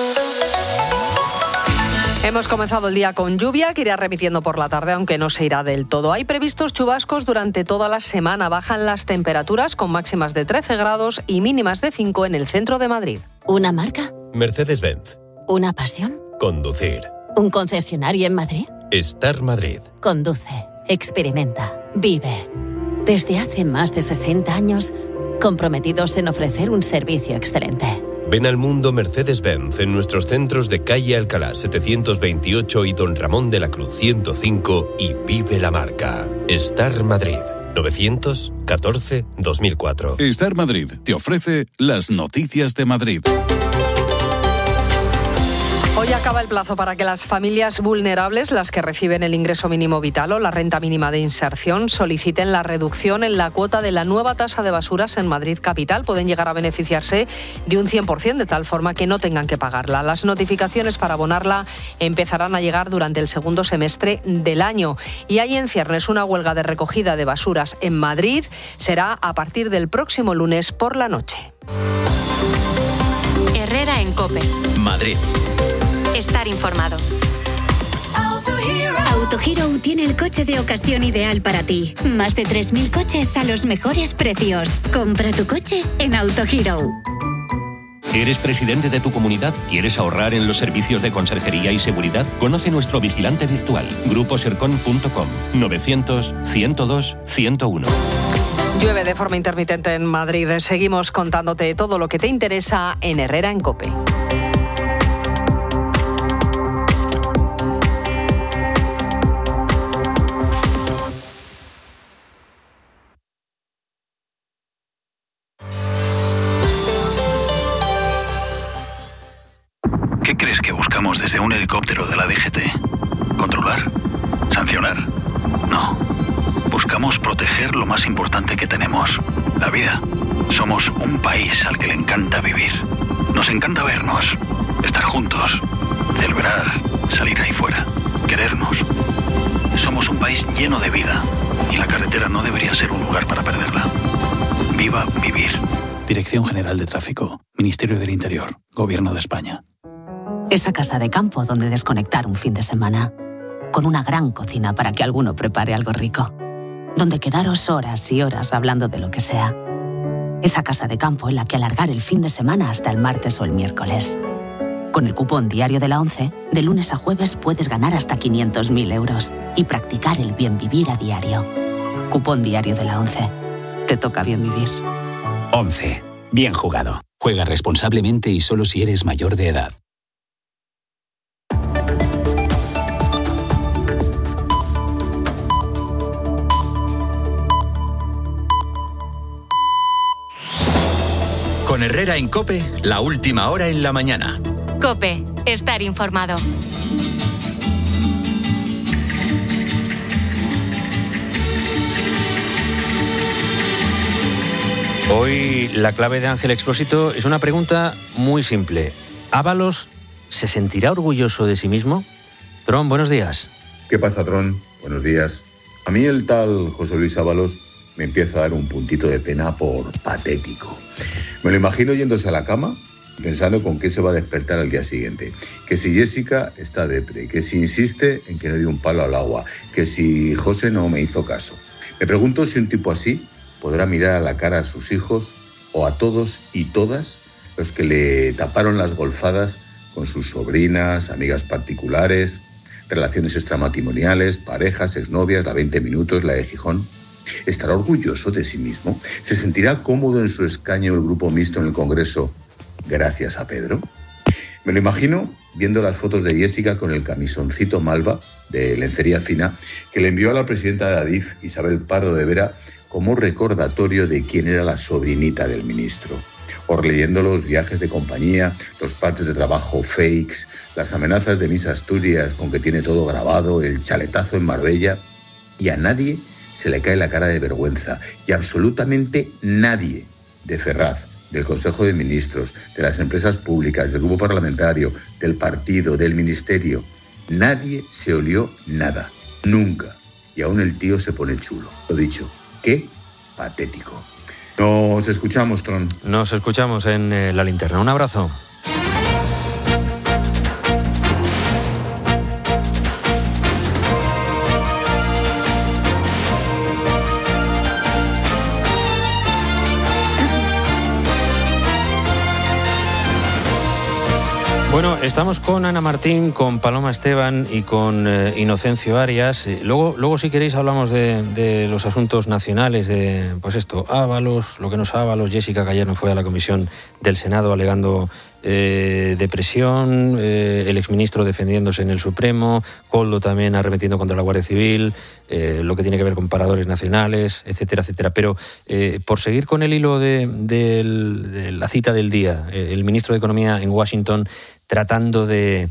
Hemos comenzado el día con lluvia que irá remitiendo por la tarde, aunque no se irá del todo. Hay previstos chubascos durante toda la semana. Bajan las temperaturas con máximas de 13 grados y mínimas de 5 en el centro de Madrid. ¿Una marca? Mercedes-Benz. ¿Una pasión? Conducir. ¿Un concesionario en Madrid? Star Madrid. Conduce, experimenta, vive. Desde hace más de 60 años, comprometidos en ofrecer un servicio excelente. Ven al mundo Mercedes-Benz en nuestros centros de calle Alcalá 728 y Don Ramón de la Cruz 105 y vive la marca. Star Madrid. 914-2004. Star Madrid te ofrece las noticias de Madrid. Hoy acaba el plazo para que las familias vulnerables, las que reciben el ingreso mínimo vital o la renta mínima de inserción, soliciten la reducción en la cuota de la nueva tasa de basuras en Madrid capital. Pueden llegar a beneficiarse de un 100%, de tal forma que no tengan que pagarla. Las notificaciones para abonarla empezarán a llegar durante el segundo semestre del año. Y hay en ciernes una huelga de recogida de basuras en Madrid. Será a partir del próximo lunes por la noche. Herrera en COPE. Madrid. Estar informado. Autohero tiene el coche de ocasión ideal para ti. Más de 3.000 coches a los mejores precios. Compra tu coche en Autohero. ¿Eres presidente de tu comunidad? ¿Quieres ahorrar en los servicios de conserjería y seguridad? Conoce nuestro vigilante virtual. gruposercon.com 900-102-101. Llueve de forma intermitente en Madrid. Seguimos contándote todo lo que te interesa en Herrera en COPE. ¿Qué crees que buscamos desde un helicóptero de la DGT? ¿Controlar? ¿Sancionar? No. Buscamos proteger lo más importante que tenemos, la vida. Somos un país al que le encanta vivir. Nos encanta vernos, estar juntos, celebrar, salir ahí fuera, querernos. Somos un país lleno de vida y la carretera no debería ser un lugar para perderla. Viva vivir. Dirección General de Tráfico, Ministerio del Interior, Gobierno de España. Esa casa de campo donde desconectar un fin de semana. Con una gran cocina para que alguno prepare algo rico. Donde quedaros horas y horas hablando de lo que sea. Esa casa de campo en la que alargar el fin de semana hasta el martes o el miércoles. Con el cupón diario de la ONCE, de lunes a jueves puedes ganar hasta 500.000 euros y practicar el bien vivir a diario. Cupón diario de la ONCE. Te toca bien vivir. 11. Bien jugado. Juega responsablemente y solo si eres mayor de edad. Con Herrera en COPE, la última hora en la mañana. COPE, estar informado. Hoy la clave de Ángel Expósito es una pregunta muy simple. ¿Ábalos se sentirá orgulloso de sí mismo? Tron, buenos días. ¿Qué pasa, Tron? Buenos días. A mí el tal José Luis Ábalos me empieza a dar un puntito de pena por patético. Me lo imagino yéndose a la cama pensando con qué se va a despertar al día siguiente. Que si Jessica está depre, que si insiste en que no dio un palo al agua, que si José no me hizo caso. Me pregunto si un tipo así podrá mirar a la cara a sus hijos o a todos y todas los que le taparon las golfadas con sus sobrinas, amigas particulares, relaciones extramatrimoniales, parejas, exnovias, la 20 minutos, la de Gijón. ¿Estará orgulloso de sí mismo? ¿Se sentirá cómodo en su escaño el grupo mixto en el Congreso gracias a Pedro? Me lo imagino viendo las fotos de Jessica con el camisoncito malva de lencería fina que le envió a la presidenta de Adif, Isabel Pardo de Vera, como recordatorio de quién era la sobrinita del ministro. O leyendo los viajes de compañía, los partes de trabajo fakes, las amenazas de Miss Asturias con que tiene todo grabado, el chaletazo en Marbella. Y a nadie se le cae la cara de vergüenza. Y absolutamente nadie de Ferraz, del Consejo de Ministros, de las empresas públicas, del grupo parlamentario, del partido, del ministerio. Nadie se olió nada. Nunca. Y aún el tío se pone chulo. Lo dicho. ¡Qué patético! Nos escuchamos, Tron. Nos escuchamos en La Linterna. Un abrazo. Bueno, estamos con Ana Martín, con Paloma Esteban y con Inocencio Arias. Luego, si queréis, hablamos de los asuntos nacionales, de, pues esto, Ábalos, lo que no es Ábalos. Jessica, que ayer no fue a la comisión del Senado alegando depresión, el exministro defendiéndose en el Supremo, Koldo también arremetiendo contra la Guardia Civil, lo que tiene que ver con paradores nacionales, etcétera, etcétera. Pero por seguir con el hilo de la cita del día, el ministro de Economía en Washington tratando de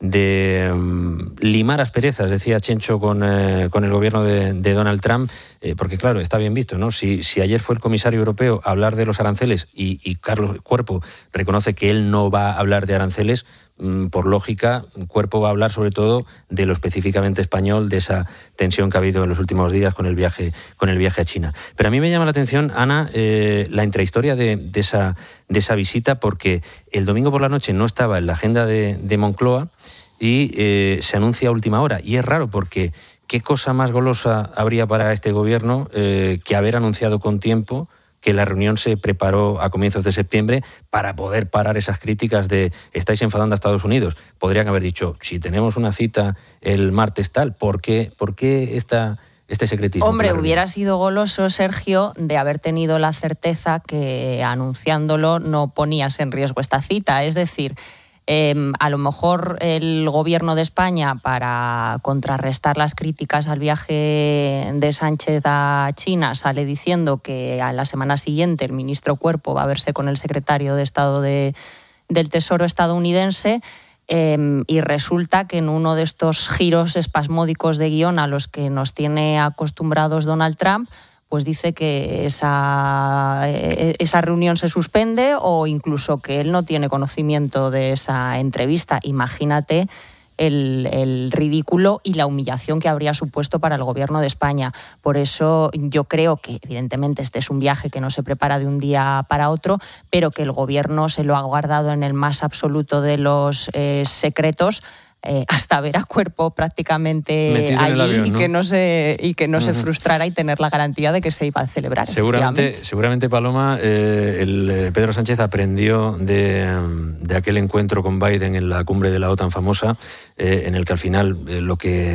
limar asperezas, decía Chencho, con el gobierno de Donald Trump, porque claro, está bien visto, ¿no? Si ayer fue el comisario europeo a hablar de los aranceles y Carlos Cuerpo reconoce que él no va a hablar de aranceles, por lógica, Cuerpo va a hablar sobre todo de lo específicamente español, de esa tensión que ha habido en los últimos días con el viaje a China. Pero a mí me llama la atención, Ana, la intrahistoria de esa visita, porque el domingo por la noche no estaba en la agenda de Moncloa y se anuncia a última hora. Y es raro porque ¿qué cosa más golosa habría para este gobierno que haber anunciado con tiempo que la reunión se preparó a comienzos de septiembre para poder parar esas críticas de estáis enfadando a Estados Unidos? Podrían haber dicho, si tenemos una cita el martes tal, ¿por qué este secretismo? Hombre, hubiera sido goloso, Sergio, de haber tenido la certeza que anunciándolo no ponías en riesgo esta cita. Es decir, a lo mejor el gobierno de España, para contrarrestar las críticas al viaje de Sánchez a China, sale diciendo que a la semana siguiente el ministro Cuerpo va a verse con el secretario de Estado del Tesoro estadounidense, y resulta que en uno de estos giros espasmódicos de guión a los que nos tiene acostumbrados Donald Trump, pues dice que esa reunión se suspende o incluso que él no tiene conocimiento de esa entrevista. Imagínate el ridículo y la humillación que habría supuesto para el gobierno de España. Por eso yo creo que, evidentemente, este es un viaje que no se prepara de un día para otro, pero que el gobierno se lo ha guardado en el más absoluto de los secretos hasta ver a cuerpo prácticamente metido allí en el avión, ¿no? y que no se frustrara y tener la garantía de que se iba a celebrar. Seguramente Paloma, Pedro Sánchez aprendió de aquel encuentro con Biden en la cumbre de la OTAN famosa, en el que al final lo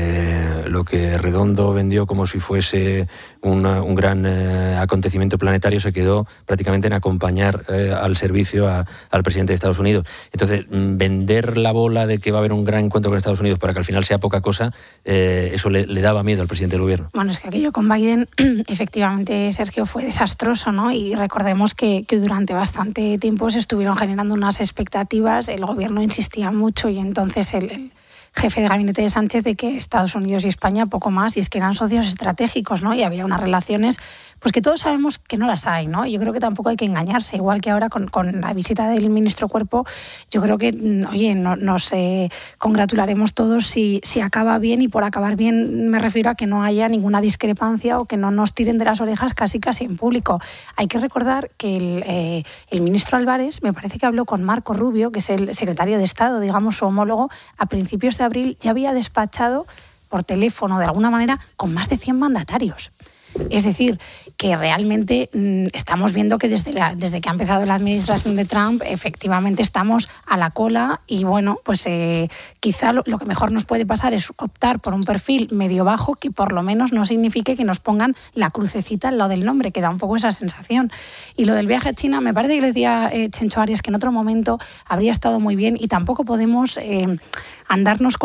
que Redondo vendió como si fuese un gran acontecimiento planetario se quedó prácticamente en acompañar al servicio al presidente de Estados Unidos. Entonces, vender la bola de que va a haber un gran encuentro con Estados Unidos para que al final sea poca cosa, eso le daba miedo al presidente del gobierno. Bueno, es que aquello con Biden, efectivamente, Sergio, fue desastroso, ¿no? Y recordemos que durante bastante tiempo se estuvieron generando unas expectativas, el gobierno insistía mucho y entonces el jefe de gabinete de Sánchez de que Estados Unidos y España poco más, y es que eran socios estratégicos, ¿no? Y había unas relaciones pues que todos sabemos que no las hay, ¿no? Yo creo que tampoco hay que engañarse, igual que ahora con la visita del ministro Cuerpo, yo creo que, oye, nos congratularemos todos si acaba bien, y por acabar bien me refiero a que no haya ninguna discrepancia o que no nos tiren de las orejas casi en público. Hay que recordar que el ministro Álvarez, me parece que habló con Marco Rubio, que es el secretario de Estado, digamos su homólogo, a principios de abril ya había despachado por teléfono, de alguna manera, con más de 100 mandatarios. Es decir, que realmente estamos viendo que desde que ha empezado la administración de Trump, efectivamente estamos a la cola y bueno, pues quizá lo que mejor nos puede pasar es optar por un perfil medio bajo que por lo menos no signifique que nos pongan la crucecita al lado del nombre, que da un poco esa sensación. Y lo del viaje a China, me parece que le decía Chencho Arias que en otro momento habría estado muy bien, y tampoco podemos andarnos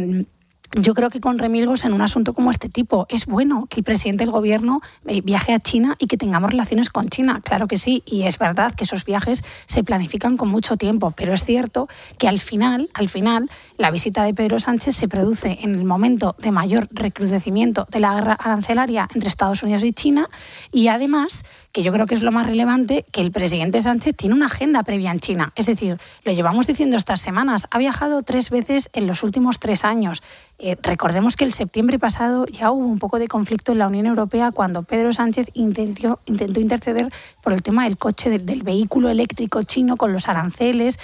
yo creo que con remilgos en un asunto como este tipo. Es bueno que el presidente del gobierno viaje a China y que tengamos relaciones con China, claro que sí, y es verdad que esos viajes se planifican con mucho tiempo, pero es cierto que al final, la visita de Pedro Sánchez se produce en el momento de mayor recrudecimiento de la guerra arancelaria entre Estados Unidos y China, y además, que yo creo que es lo más relevante, que el presidente Sánchez tiene una agenda previa en China. Es decir, lo llevamos diciendo estas semanas, ha viajado 3 veces en los últimos 3 años. Recordemos que el septiembre pasado ya hubo un poco de conflicto en la Unión Europea cuando Pedro Sánchez intentó interceder por el tema del coche, del vehículo eléctrico chino con los aranceles,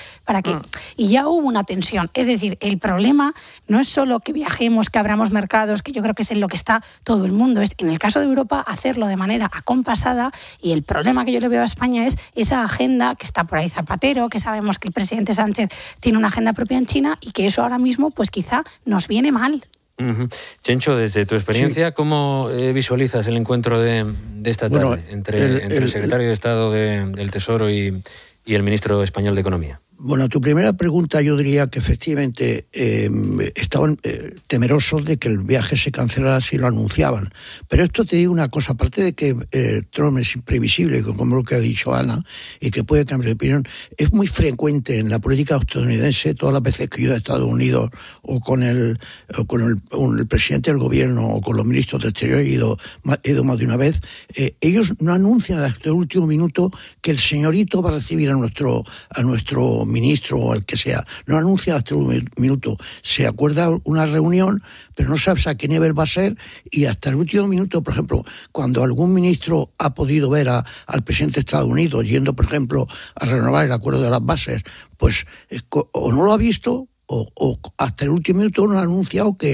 y ya hubo una tensión. Es decir, el problema no es solo que viajemos, que abramos mercados, que yo creo que es en lo que está todo el mundo, es en el caso de Europa hacerlo de manera acompasada, y el problema que yo le veo a España es esa agenda que está por ahí Zapatero, que sabemos que el presidente Sánchez tiene una agenda propia en China y que eso ahora mismo pues quizá nos viene mal. Chencho, desde tu experiencia, sí, ¿cómo visualizas el encuentro de esta tarde entre el secretario de Estado del Tesoro y el ministro español de Economía? Bueno, tu primera pregunta, yo diría que efectivamente estaban temerosos de que el viaje se cancelara si lo anunciaban. Pero esto te digo una cosa, aparte de que Trump es imprevisible, como lo que ha dicho Ana, y que puede cambiar de opinión, es muy frecuente en la política estadounidense, todas las veces que yo he ido a Estados Unidos o con el presidente del gobierno o con los ministros de Exterior, he ido más de una vez, ellos no anuncian hasta el último minuto que el señorito va a recibir a nuestro ministro o el que sea, no anuncia hasta un minuto, se acuerda una reunión, pero no sabes a qué nivel va a ser, y hasta el último minuto, por ejemplo, cuando algún ministro ha podido ver al presidente de Estados Unidos yendo, por ejemplo, a renovar el acuerdo de las bases, pues o no lo ha visto, o hasta el último minuto no ha anunciado que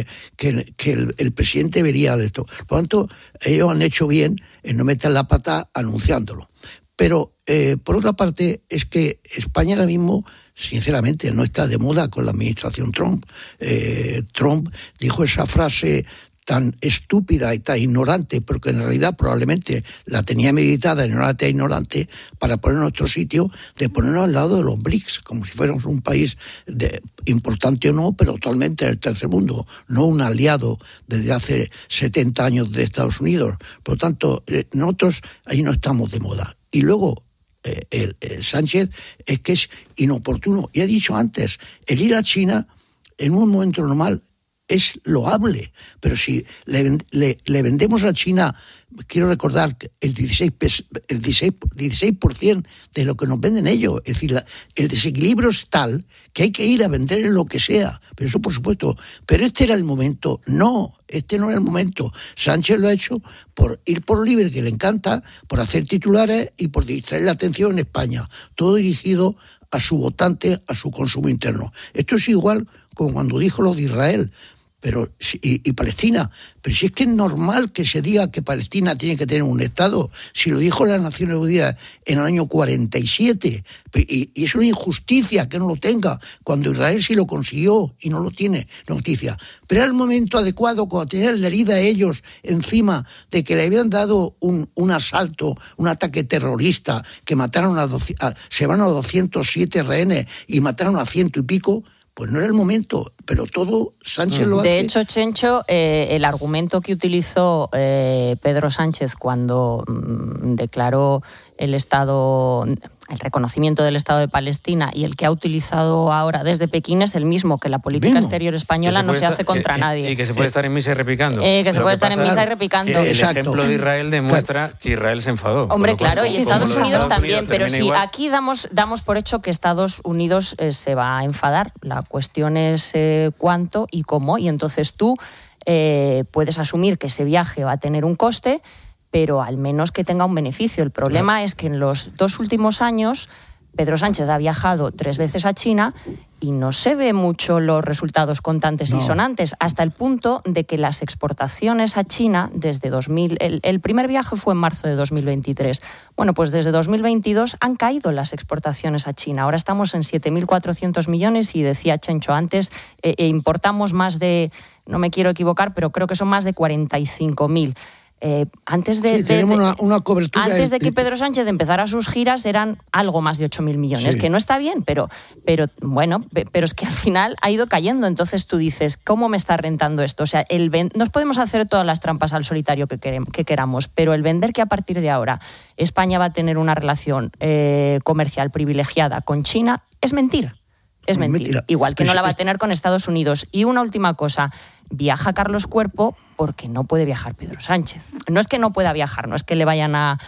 el presidente vería esto. Por lo tanto, ellos han hecho bien en no meter la pata anunciándolo. Pero, por otra parte, es que España ahora mismo, sinceramente, no está de moda con la administración Trump. Trump dijo esa frase tan estúpida y tan ignorante, porque en realidad probablemente la tenía meditada, ignorante, para poner en nuestro sitio, de ponernos al lado de los BRICS, como si fuéramos un país importante o no, pero totalmente del tercer mundo, no un aliado desde hace 70 años de Estados Unidos. Por lo tanto, nosotros ahí no estamos de moda. Y luego, Sánchez es que es inoportuno. Y he dicho antes, el ir a China en un momento normal es loable, pero si le vendemos a China, quiero recordar que el 16% de lo que nos venden ellos, es decir, el desequilibrio es tal que hay que ir a vender lo que sea, pero eso por supuesto, pero este era el momento, este no era el momento. Sánchez lo ha hecho por ir por libre, que le encanta, por hacer titulares y por distraer la atención en España, todo dirigido a su votante, a su consumo interno. Esto es igual como cuando dijo lo de Israel y Palestina. Pero si es que es normal que se diga que Palestina tiene que tener un Estado, si lo dijo las Naciones Unidas en el año 47, y es una injusticia que no lo tenga, cuando Israel sí lo consiguió y no lo tiene, noticia. Pero era el momento adecuado, cuando tenían la herida ellos encima de que le habían dado un asalto, un ataque terrorista, que mataron se van a 207 rehenes y mataron a 100 y pico. Pues no era el momento, pero todo Sánchez lo hace. De hecho, Chencho, el argumento que utilizó Pedro Sánchez cuando declaró el reconocimiento del Estado de Palestina y el que ha utilizado ahora desde Pekín es el mismo, que la política exterior española no se hace contra nadie. Y que se puede estar en misa y repicando. Que se puede estar en misa y repicando. El ejemplo de Israel demuestra que Israel se enfadó. Hombre, claro, y Estados Unidos también, pero si aquí damos por hecho que Estados Unidos se va a enfadar, la cuestión es cuánto y cómo, y entonces tú puedes asumir que ese viaje va a tener un coste, pero al menos que tenga un beneficio. El problema es que en los 2 últimos años Pedro Sánchez ha viajado 3 veces a China y no se ve mucho los resultados contantes y sonantes, hasta el punto de que las exportaciones a China desde el primer viaje fue en marzo de 2023. Bueno, pues desde 2022 han caído las exportaciones a China. Ahora estamos en 7.400 millones y decía Chencho antes, importamos más de, no me quiero equivocar, pero creo que son más de 45.000. Antes de una cobertura antes de que Pedro Sánchez empezara sus giras eran algo más de 8.000 millones, sí. Que no está bien, pero es que al final ha ido cayendo. Entonces tú dices, ¿cómo me está rentando esto? O sea, nos podemos hacer todas las trampas al solitario que queramos, pero el vender que a partir de ahora España va a tener una relación comercial privilegiada con China es mentir. Es mentir. Igual que no la va a tener con Estados Unidos. Y una última cosa, viaja Carlos Cuerpo porque no puede viajar Pedro Sánchez. No es que no pueda viajar, no es que le vayan a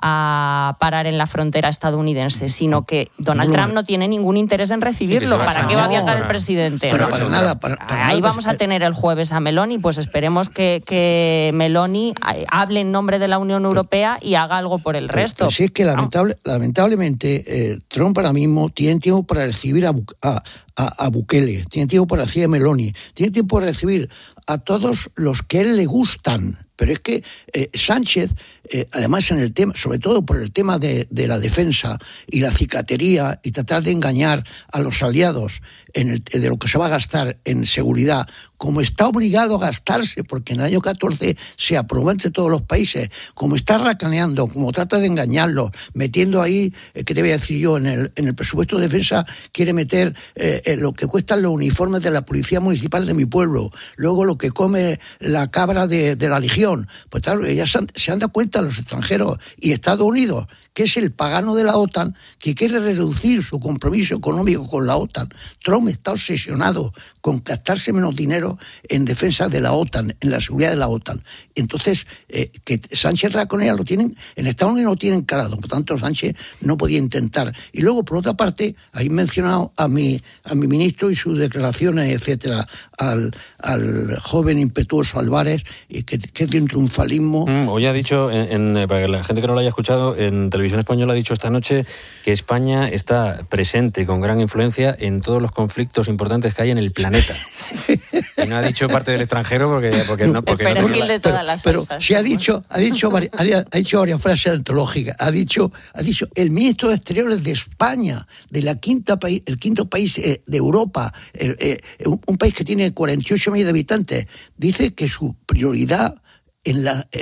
parar en la frontera estadounidense, sino que Donald Trump no tiene ningún interés en recibirlo. ¿Para qué va a viajar el presidente? Pero para nada. Ahí vamos a tener el jueves a Meloni, pues esperemos que Meloni hable en nombre de la Unión Europea y haga algo por el resto. Sí, es que lamentablemente Trump ahora mismo tiene tiempo para recibir a Bukele, tiene tiempo para recibir a Meloni, tiene tiempo para recibir a todos los que a él le gustan. Pero es que Sánchez, además en el tema, sobre todo por el tema de la defensa y la cicatería y tratar de engañar a los aliados de lo que se va a gastar en seguridad, como está obligado a gastarse, porque en el año 14 se aprobó entre todos los países, como está racaneando, como trata de engañarlos, metiendo ahí, ¿qué te voy a decir yo? En el presupuesto de defensa quiere meter lo que cuestan los uniformes de la Policía Municipal de mi pueblo, luego lo que come la cabra de la Legión. Pues claro, ya se han dado cuenta los extranjeros y Estados Unidos, que es el pagano de la OTAN, que quiere reducir su compromiso económico con la OTAN. Trump está obsesionado con gastarse menos dinero en defensa de la OTAN, en la seguridad de la OTAN. Entonces, que Sánchez Raconera lo tienen, en Estados Unidos lo tienen calado, por tanto Sánchez no podía intentar. Y luego, por otra parte, habéis mencionado a mi ministro y sus declaraciones, etcétera, al joven impetuoso Álvarez, que es de un triunfalismo. Hoy ha dicho, para que la gente que no lo haya escuchado, en Televisión Española ha dicho esta noche que España está presente con gran influencia en todos los conflictos importantes que hay en el planeta. Y no ha dicho parte del extranjero porque no. Pero sí ha dicho varias frases antológicas. Ha dicho el ministro de Exteriores de España, el quinto país de Europa, un país que tiene 48 millones de habitantes, dice que su prioridad en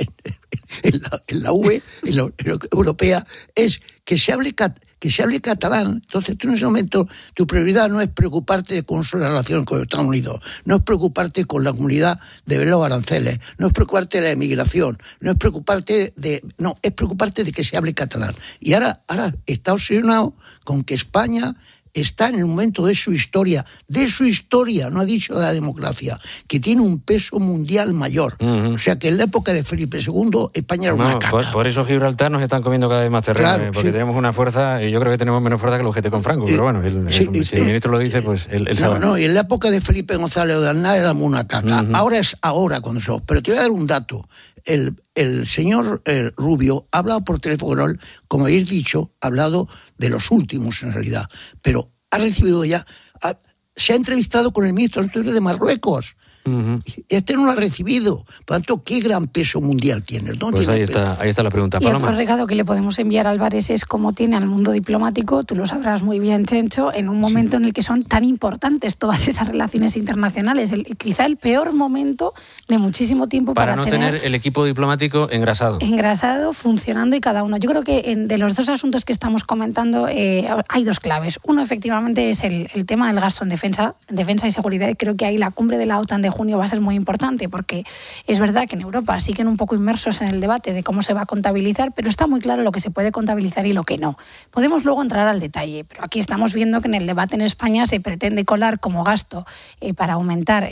la UE, en la europea, es que se hable catalán. Entonces tú en ese momento tu prioridad no es preocuparte con su relación con Estados Unidos, no es preocuparte con la comunidad de ver los aranceles, no es preocuparte de la emigración, es preocuparte de que se hable catalán. Y ahora está obsesionado con que España está en el momento de su historia, no ha dicho de la democracia, que tiene un peso mundial mayor. O sea que en la época de Felipe II, España era una caca. Por eso Gibraltar nos están comiendo cada vez más terreno, claro, porque tenemos una fuerza, y yo creo que tenemos menos fuerza que los GT con Franco, pero bueno, si el ministro lo dice, pues él sabe. No, y en la época de Felipe González de Aznar éramos una caca. Ahora es cuando somos. Pero te voy a dar un dato. el señor Rubio ha hablado por teléfono, como habéis dicho, ha hablado de los últimos en realidad, pero ha recibido ya, se ha entrevistado con el ministro de Exteriores de Marruecos. Uh-huh. Este no lo ha recibido. Por tanto, ¿qué gran peso mundial tienes? ¿No? Pues ahí está la pregunta. Y otro recado que le podemos enviar a Álvarez es cómo tiene al mundo diplomático, tú lo sabrás muy bien, Chencho, en un momento en el que son tan importantes todas esas relaciones internacionales. Quizá el peor momento de muchísimo tiempo para no tener el equipo diplomático engrasado. Engrasado, funcionando y cada uno. Yo creo que de los dos asuntos que estamos comentando hay dos claves. Uno, efectivamente, es el tema del gasto en defensa y seguridad. Y creo que ahí la cumbre de la OTAN de junio va a ser muy importante, porque es verdad que en Europa siguen un poco inmersos en el debate de cómo se va a contabilizar, pero está muy claro lo que se puede contabilizar y lo que no. Podemos luego entrar al detalle, pero aquí estamos viendo que en el debate en España se pretende colar como gasto para aumentar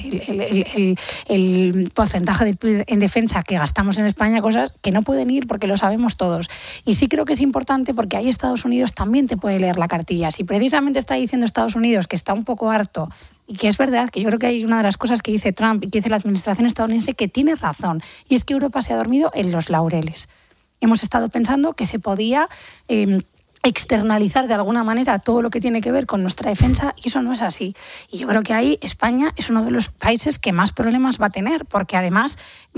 el porcentaje en defensa que gastamos en España, cosas que no pueden ir porque lo sabemos todos. Y sí creo que es importante porque ahí Estados Unidos también te puede leer la cartilla. Si precisamente está diciendo Estados Unidos que está un poco harto, y que es verdad, que yo creo que hay una de las cosas que dice Trump y que dice la administración estadounidense que tiene razón, y es que Europa se ha dormido en los laureles. Hemos estado pensando que se podía externalizar de alguna manera todo lo que tiene que ver con nuestra defensa, y eso no es así. Y yo creo que ahí España es uno de los países que más problemas va a tener, porque además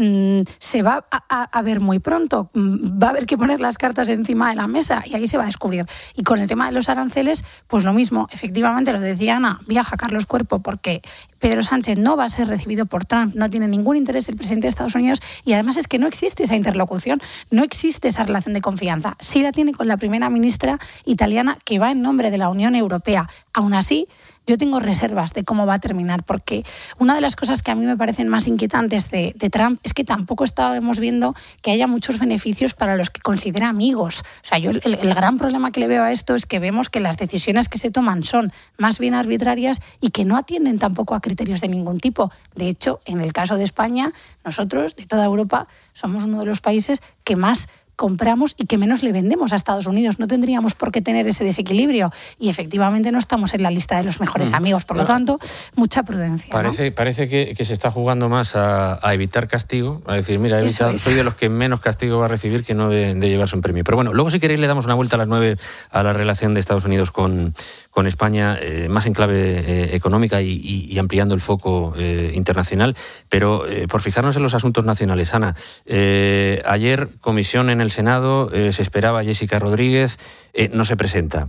se va a ver muy pronto, va a haber que poner las cartas encima de la mesa y ahí se va a descubrir. Y con el tema de los aranceles, pues lo mismo, efectivamente, lo decía Ana, viaja Carlos Cuerpo porque Pedro Sánchez no va a ser recibido por Trump, no tiene ningún interés el presidente de Estados Unidos, y además es que no existe esa interlocución, no existe esa relación de confianza. Sí la tiene con la primera ministra italiana, que va en nombre de la Unión Europea. Aún así, yo tengo reservas de cómo va a terminar, porque una de las cosas que a mí me parecen más inquietantes de Trump es que tampoco estábamos viendo que haya muchos beneficios para los que considera amigos. O sea, yo el gran problema que le veo a esto es que vemos que las decisiones que se toman son más bien arbitrarias y que no atienden tampoco a criterios de ningún tipo. De hecho, en el caso de España, nosotros, de toda Europa, somos uno de los países que más compramos y que menos le vendemos a Estados Unidos. No tendríamos por qué tener ese desequilibrio y efectivamente no estamos en la lista de los mejores amigos. Por lo tanto, mucha prudencia. Parece que se está jugando más a evitar castigo, a decir, mira, soy de los que menos castigo va a recibir que no de llevarse un premio. Pero bueno, luego si queréis le damos una vuelta a las 9 a la relación de Estados Unidos con España, más en clave económica y ampliando el foco internacional. Pero por fijarnos en los asuntos nacionales, Ana, ayer comisión en el Senado, se esperaba Jessica Rodríguez, no se presenta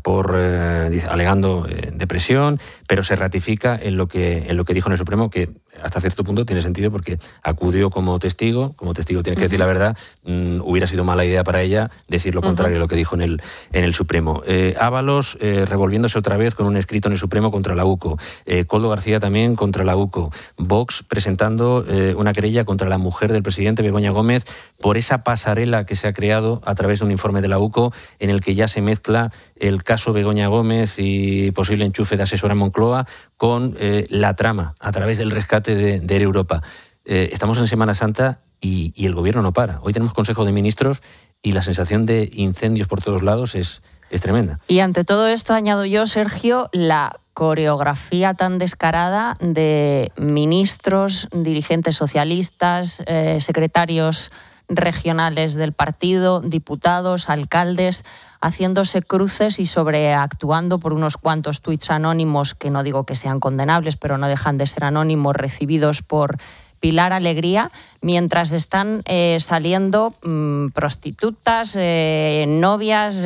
alegando depresión, pero se ratifica en lo que dijo en el Supremo, que hasta cierto punto tiene sentido porque acudió como testigo tiene que decir la verdad. Hubiera sido mala idea para ella decir lo contrario a lo que dijo en el Supremo. Ábalos revolviéndose otra vez con un escrito en el Supremo contra la UCO, Koldo García también contra la UCO, Vox presentando una querella contra la mujer del presidente, Begoña Gómez, por esa pasarela que se ha creado a través de un informe de la UCO en el que ya se mezcla el caso Begoña Gómez y posible enchufe de asesora en Moncloa con la trama a través del rescate de Air Europa. Estamos en Semana Santa y el gobierno no para. Hoy tenemos Consejo de Ministros y la sensación de incendios por todos lados es tremenda. Y ante todo esto añado yo, Sergio, la coreografía tan descarada de ministros, dirigentes socialistas, secretarios regionales del partido, diputados, alcaldes, haciéndose cruces y sobreactuando por unos cuantos tuits anónimos, que no digo que sean condenables, pero no dejan de ser anónimos, recibidos por Pilar Alegría, mientras están saliendo prostitutas, novias,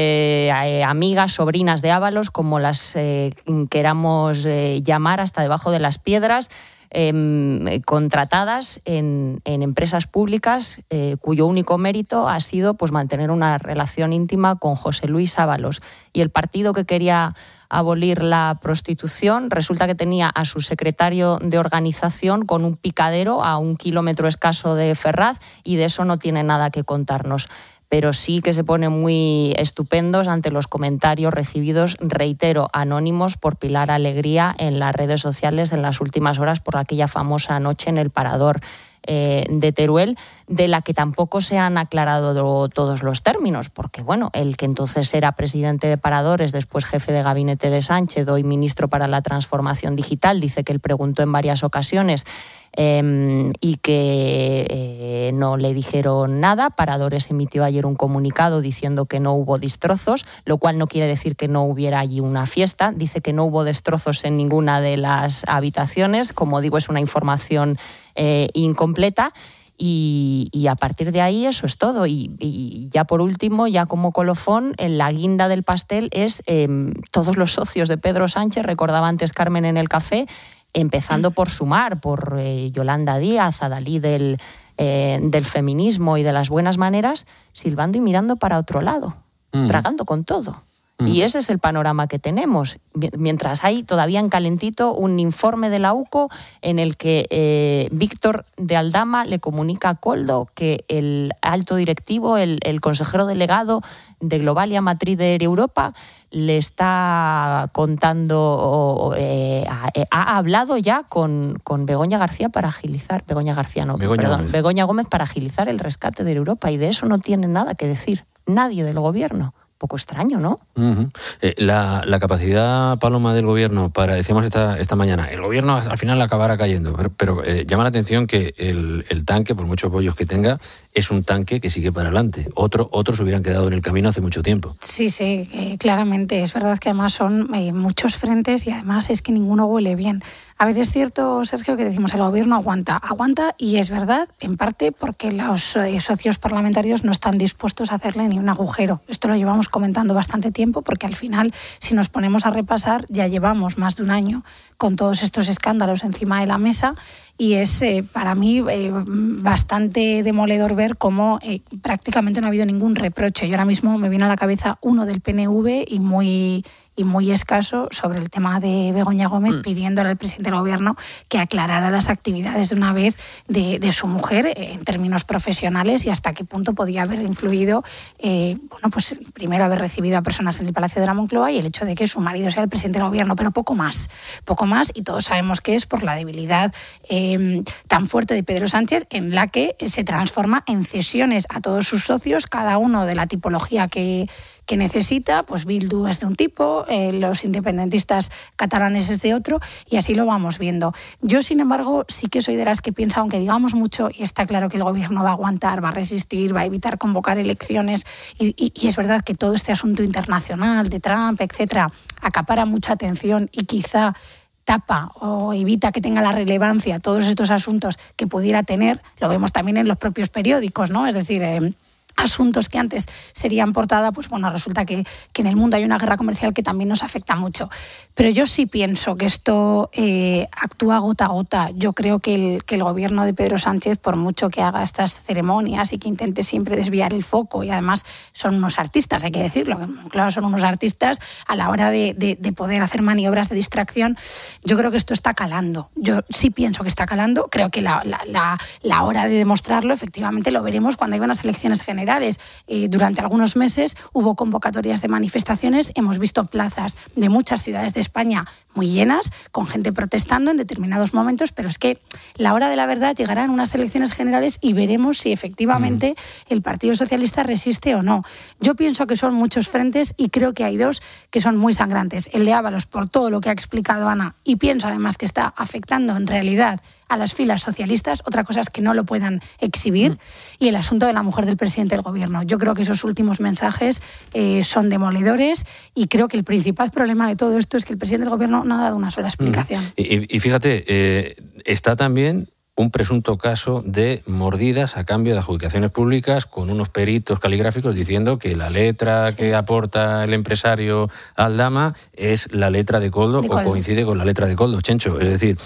amigas, sobrinas de Ábalos, como las queramos llamar, hasta debajo de las piedras, contratadas en empresas públicas cuyo único mérito ha sido pues mantener una relación íntima con José Luis Ábalos. Y el partido que quería abolir la prostitución resulta que tenía a su secretario de organización con un picadero a 1 kilómetro escaso de Ferraz, y de eso no tiene nada que contarnos. Pero sí que se ponen muy estupendos ante los comentarios recibidos, reitero, anónimos por Pilar Alegría en las redes sociales en las últimas horas por aquella famosa noche en el Parador de Teruel, de la que tampoco se han aclarado todos los términos, porque bueno, el que entonces era presidente de Paradores, después jefe de gabinete de Sánchez, hoy ministro para la transformación digital, dice que él preguntó en varias ocasiones y que no le dijeron nada. Paradores emitió ayer un comunicado diciendo que no hubo destrozos, lo cual no quiere decir que no hubiera allí una fiesta. Dice que no hubo destrozos en ninguna de las habitaciones. Como digo, es una información incompleta. Y a partir de ahí eso es todo. Y ya por último, ya como colofón, la guinda del pastel es todos los socios de Pedro Sánchez, recordaba antes Carmen en el café, empezando por Sumar, por Yolanda Díaz, adalí del feminismo y de las buenas maneras, silbando y mirando para otro lado, tragando con todo. Y ese es el panorama que tenemos. Mientras hay todavía en calentito un informe de la UCO en el que Víctor de Aldama le comunica a Koldo que el alto directivo, el consejero delegado de Globalia Matriz de Europa, le está contando, ha hablado ya con Begoña García para agilizar, Begoña Gómez para agilizar el rescate de Europa, y de eso no tiene nada que decir nadie del gobierno. Poco extraño, ¿no? La capacidad, Paloma, del gobierno para, decíamos esta mañana, el gobierno al final acabará cayendo, pero llama la atención que el tanque, por muchos bollos que tenga, es un tanque que sigue para adelante. Otros hubieran quedado en el camino hace mucho tiempo. Sí, claramente. Es verdad que además son muchos frentes y además es que ninguno huele bien. A ver, es cierto, Sergio, que decimos el gobierno aguanta y es verdad, en parte porque los socios parlamentarios no están dispuestos a hacerle ni un agujero. Esto lo llevamos comentando bastante tiempo porque al final, si nos ponemos a repasar, ya llevamos más de un año con todos estos escándalos encima de la mesa y es para mí bastante demoledor ver cómo prácticamente no ha habido ningún reproche. Yo ahora mismo me viene a la cabeza uno del PNV y muy escaso sobre el tema de Begoña Gómez, pidiéndole al presidente del gobierno que aclarara las actividades de una vez de su mujer en términos profesionales y hasta qué punto podía haber influido, pues primero haber recibido a personas en el Palacio de la Moncloa y el hecho de que su marido sea el presidente del gobierno, pero poco más, y todos sabemos que es por la debilidad tan fuerte de Pedro Sánchez, en la que se transforma en cesiones a todos sus socios, cada uno de la tipología que necesita, pues Bildu es de un tipo, los independentistas catalanes es de otro, y así lo vamos viendo. Yo, sin embargo, sí que soy de las que piensa, aunque digamos mucho, y está claro que el gobierno va a aguantar, va a resistir, va a evitar convocar elecciones, y es verdad que todo este asunto internacional de Trump, etcétera, acapara mucha atención y quizá tapa o evita que tenga la relevancia todos estos asuntos que pudiera tener. Lo vemos también en los propios periódicos, ¿no? Es decir, asuntos que antes serían portada, pues bueno, resulta que en el mundo hay una guerra comercial que también nos afecta mucho. Pero yo sí pienso que esto actúa gota a gota. Yo creo que el gobierno de Pedro Sánchez, por mucho que haga estas ceremonias y que intente siempre desviar el foco, y además son unos artistas, hay que decirlo, claro, son unos artistas a la hora de poder hacer maniobras de distracción, yo creo que esto está calando. Yo sí pienso que está calando, creo que la hora de demostrarlo efectivamente lo veremos cuando hay unas elecciones generales. Durante algunos meses hubo convocatorias de manifestaciones, hemos visto plazas de muchas ciudades de España muy llenas, con gente protestando en determinados momentos, pero es que la hora de la verdad llegará en unas elecciones generales y veremos si efectivamente el Partido Socialista resiste o no. Yo pienso que son muchos frentes y creo que hay dos que son muy sangrantes. El de Ábalos, por todo lo que ha explicado Ana, y pienso además que está afectando en realidad a las filas socialistas, otra cosa es que no lo puedan exhibir, y el asunto de la mujer del presidente del gobierno. Yo creo que esos últimos mensajes son demoledores y creo que el principal problema de todo esto es que el presidente del gobierno no ha dado una sola explicación. Y fíjate, está también un presunto caso de mordidas a cambio de adjudicaciones públicas con unos peritos caligráficos diciendo que la letra que aporta el empresario Aldama es la letra de Koldo o coincide con la letra de Koldo, Chencho. Es decir,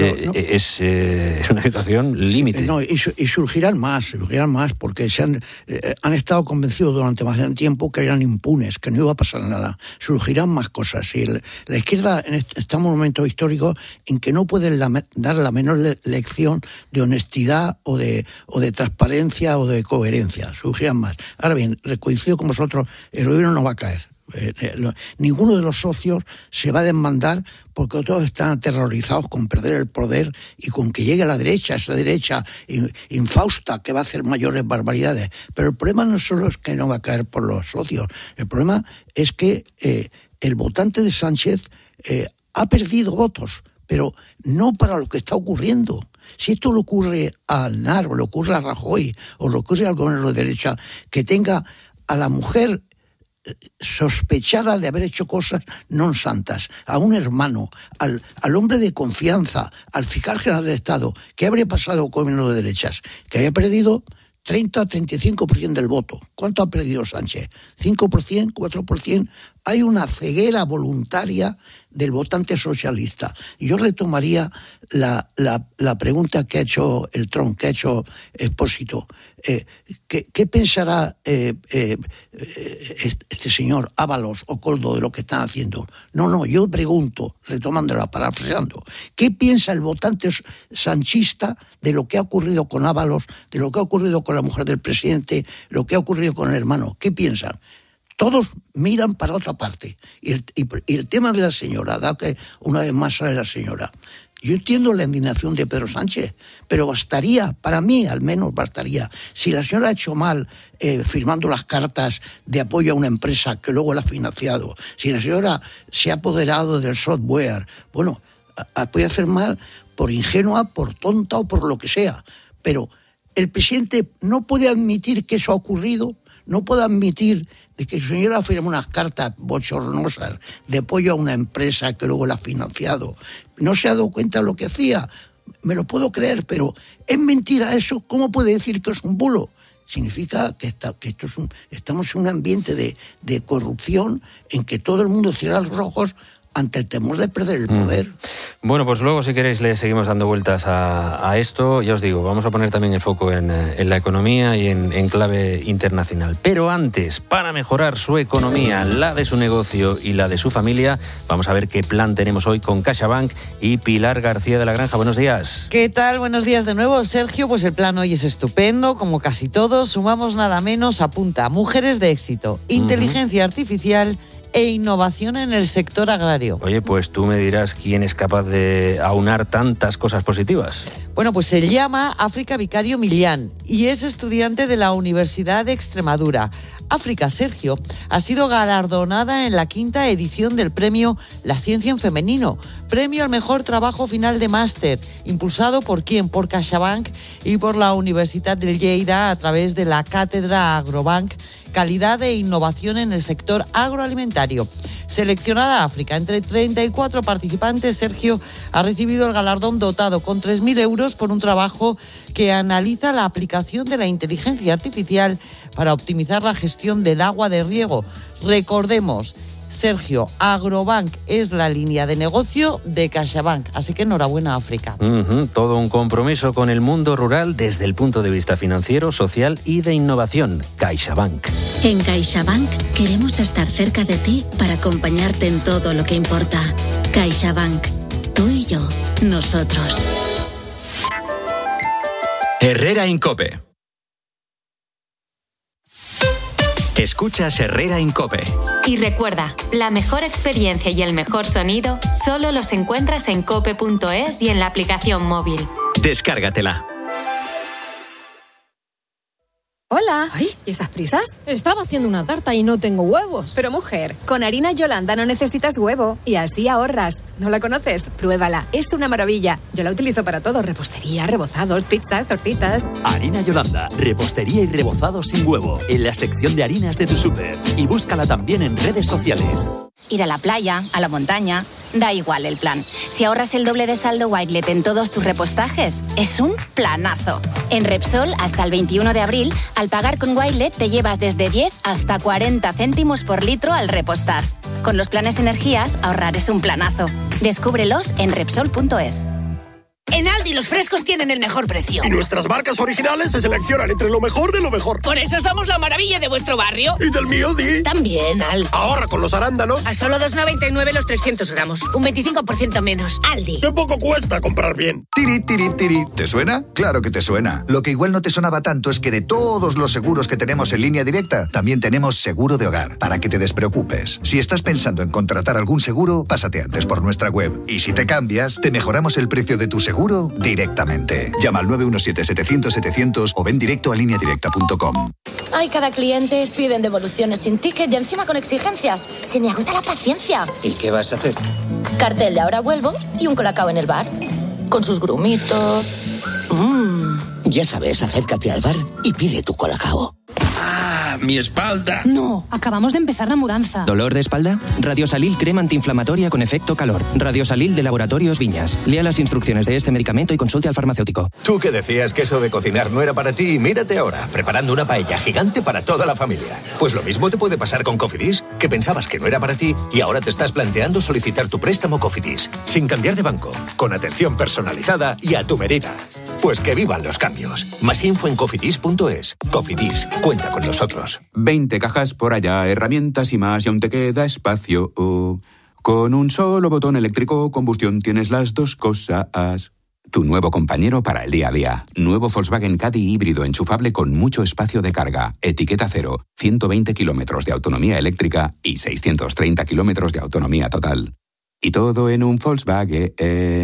es una situación límite. Y surgirán más porque han estado convencidos durante más tiempo que eran impunes, que no iba a pasar nada. Surgirán más cosas. Y la izquierda está en un momento histórico en que no puede dar la menor lección de honestidad o de transparencia o de coherencia. Surgirán más. Ahora bien, coincido con vosotros, el gobierno no va a caer. Ninguno de los socios se va a desmandar porque todos están aterrorizados con perder el poder y con que llegue la derecha, esa derecha infausta que va a hacer mayores barbaridades. Pero el problema no solo es que no va a caer por los socios, el problema es que el votante de Sánchez ha perdido votos, pero no para lo que está ocurriendo. Si esto le ocurre a Aznar, o le ocurre a Rajoy, o le ocurre al gobierno de derecha, que tenga a la mujer sospechada de haber hecho cosas no santas, a un hermano, al hombre de confianza, al fiscal general del Estado, ¿qué habría pasado con el gobierno de derechas? Que había perdido 30-35% del voto. ¿Cuánto ha perdido Sánchez? ¿5%? ¿4%? Hay una ceguera voluntaria del votante socialista. Yo retomaría la pregunta que ha hecho el Trump, que ha hecho Expósito. ¿Qué pensará este señor Ábalos o Koldo de lo que están haciendo? No, yo pregunto, retomándola, parafraseando, ¿qué piensa el votante sanchista de lo que ha ocurrido con Ábalos, de lo que ha ocurrido con la mujer del presidente, lo que ha ocurrido con el hermano? ¿Qué piensan? Todos miran para otra parte. Y el tema de la señora, da que una vez más sale la señora. Yo entiendo la indignación de Pedro Sánchez, pero bastaría, para mí al menos bastaría, si la señora ha hecho mal firmando las cartas de apoyo a una empresa que luego la ha financiado, si la señora se ha apoderado del software, bueno, puede hacer mal por ingenua, por tonta o por lo que sea, pero el presidente no puede admitir que eso ha ocurrido, no puede admitir de que su señora firma unas cartas bochornosas de apoyo a una empresa que luego la ha financiado. No se ha dado cuenta de lo que hacía. Me lo puedo creer, pero ¿es mentira eso? ¿Cómo puede decir que es un bulo? Significa que estamos en un ambiente de corrupción en que todo el mundo cierra los ojos ante el temor de perder el poder. Bueno, pues luego si queréis le seguimos dando vueltas a esto. Ya os digo, vamos a poner también el foco en la economía y en clave internacional. Pero antes, para mejorar su economía, la de su negocio y la de su familia, vamos a ver qué plan tenemos hoy con CaixaBank y Pilar García de la Granja. Buenos días. ¿Qué tal? Buenos días de nuevo, Sergio. Pues el plan hoy es estupendo, como casi todos. Sumamos nada menos, apunta, mujeres de éxito, inteligencia artificial e innovación en el sector agrario. Oye, pues tú me dirás quién es capaz de aunar tantas cosas positivas. Bueno, pues se llama África Vicario Millán y es estudiante de la Universidad de Extremadura. África, Sergio, ha sido galardonada en la 5ª edición del premio La Ciencia en Femenino, premio al mejor trabajo final de máster, impulsado ¿por quién? Por CaixaBank y por la Universidad de Lleida a través de la Cátedra Agrobank, Calidad e Innovación en el Sector Agroalimentario. Seleccionada África, entre 34 participantes, Sergio ha recibido el galardón dotado con 3.000 euros por un trabajo que analiza la aplicación de la inteligencia artificial para optimizar la gestión del agua de riego. Recordemos, Sergio, Agrobank es la línea de negocio de CaixaBank, así que enhorabuena, África. Todo un compromiso con el mundo rural desde el punto de vista financiero, social y de innovación. CaixaBank. En CaixaBank queremos estar cerca de ti para acompañarte en todo lo que importa. CaixaBank. Tú y yo, nosotros. Herrera Incope. Escuchas Herrera Incope. Y recuerda, la mejor experiencia y el mejor sonido solo los encuentras en cope.es y en la aplicación móvil. Descárgatela. Hola. Ay, ¿y esas prisas? Estaba haciendo una tarta y no tengo huevos. Pero mujer, con harina Yolanda no necesitas huevo y así ahorras. ¿No la conoces? Pruébala, es una maravilla. Yo la utilizo para todo, repostería, rebozados, pizzas, tortitas. Harina Yolanda, repostería y rebozado sin huevo, en la sección de harinas de tu súper. Y búscala también en redes sociales. Ir a la playa, a la montaña, da igual el plan. Si ahorras el doble de saldo Wilet en todos tus repostajes, es un planazo. En Repsol, hasta el 21 de abril, al pagar con Wilet te llevas desde 10 hasta 40 céntimos por litro al repostar. Con los planes energías, ahorrar es un planazo. Descúbrelos en Repsol.es. En Aldi los frescos tienen el mejor precio. Y nuestras marcas originales se seleccionan entre lo mejor de lo mejor. Por eso somos la maravilla de vuestro barrio. Y del mío, Di. También, Al. Ahorra con los arándanos. A solo 2,99 los 300 gramos. Un 25% menos. Aldi. ¡Qué poco cuesta comprar bien! Tiri, tiri, tiri. ¿Te suena? Claro que te suena. Lo que igual no te sonaba tanto es que de todos los seguros que tenemos en Línea Directa, también tenemos seguro de hogar, para que te despreocupes. Si estás pensando en contratar algún seguro, pásate antes por nuestra web. Y si te cambias, te mejoramos el precio de tu seguro directamente. Llama al 917-700-700 o ven directo a lineadirecta.com. Ay, cada cliente piden devoluciones sin ticket y encima con exigencias. Se me agota la paciencia. ¿Y qué vas a hacer? Cartel de ahora vuelvo y un colacao en el bar. Con sus grumitos, Ya sabes, acércate al bar y pide tu Colacao. ¡Ah, mi espalda! No, acabamos de empezar la mudanza. ¿Dolor de espalda? Radiosalil crema antiinflamatoria con efecto calor. Radiosalil de Laboratorios Viñas. Lea las instrucciones de este medicamento y consulte al farmacéutico. Tú que decías que eso de cocinar no era para ti, mírate ahora, preparando una paella gigante para toda la familia. Pues lo mismo te puede pasar con Cofidis, que pensabas que no era para ti y ahora te estás planteando solicitar tu préstamo Cofidis, sin cambiar de banco, con atención personalizada y a tu medida. Pues que vivan los cambios. Más info en cofidis.es. Cofidis, cuenta con nosotros. 20 cajas por allá, herramientas y más, y aún te queda espacio. Con un solo botón eléctrico combustión tienes las dos cosas. Tu nuevo compañero para el día a día. Nuevo Volkswagen Caddy híbrido enchufable con mucho espacio de carga. Etiqueta cero. 120 kilómetros de autonomía eléctrica y 630 kilómetros de autonomía total. Y todo en un Volkswagen.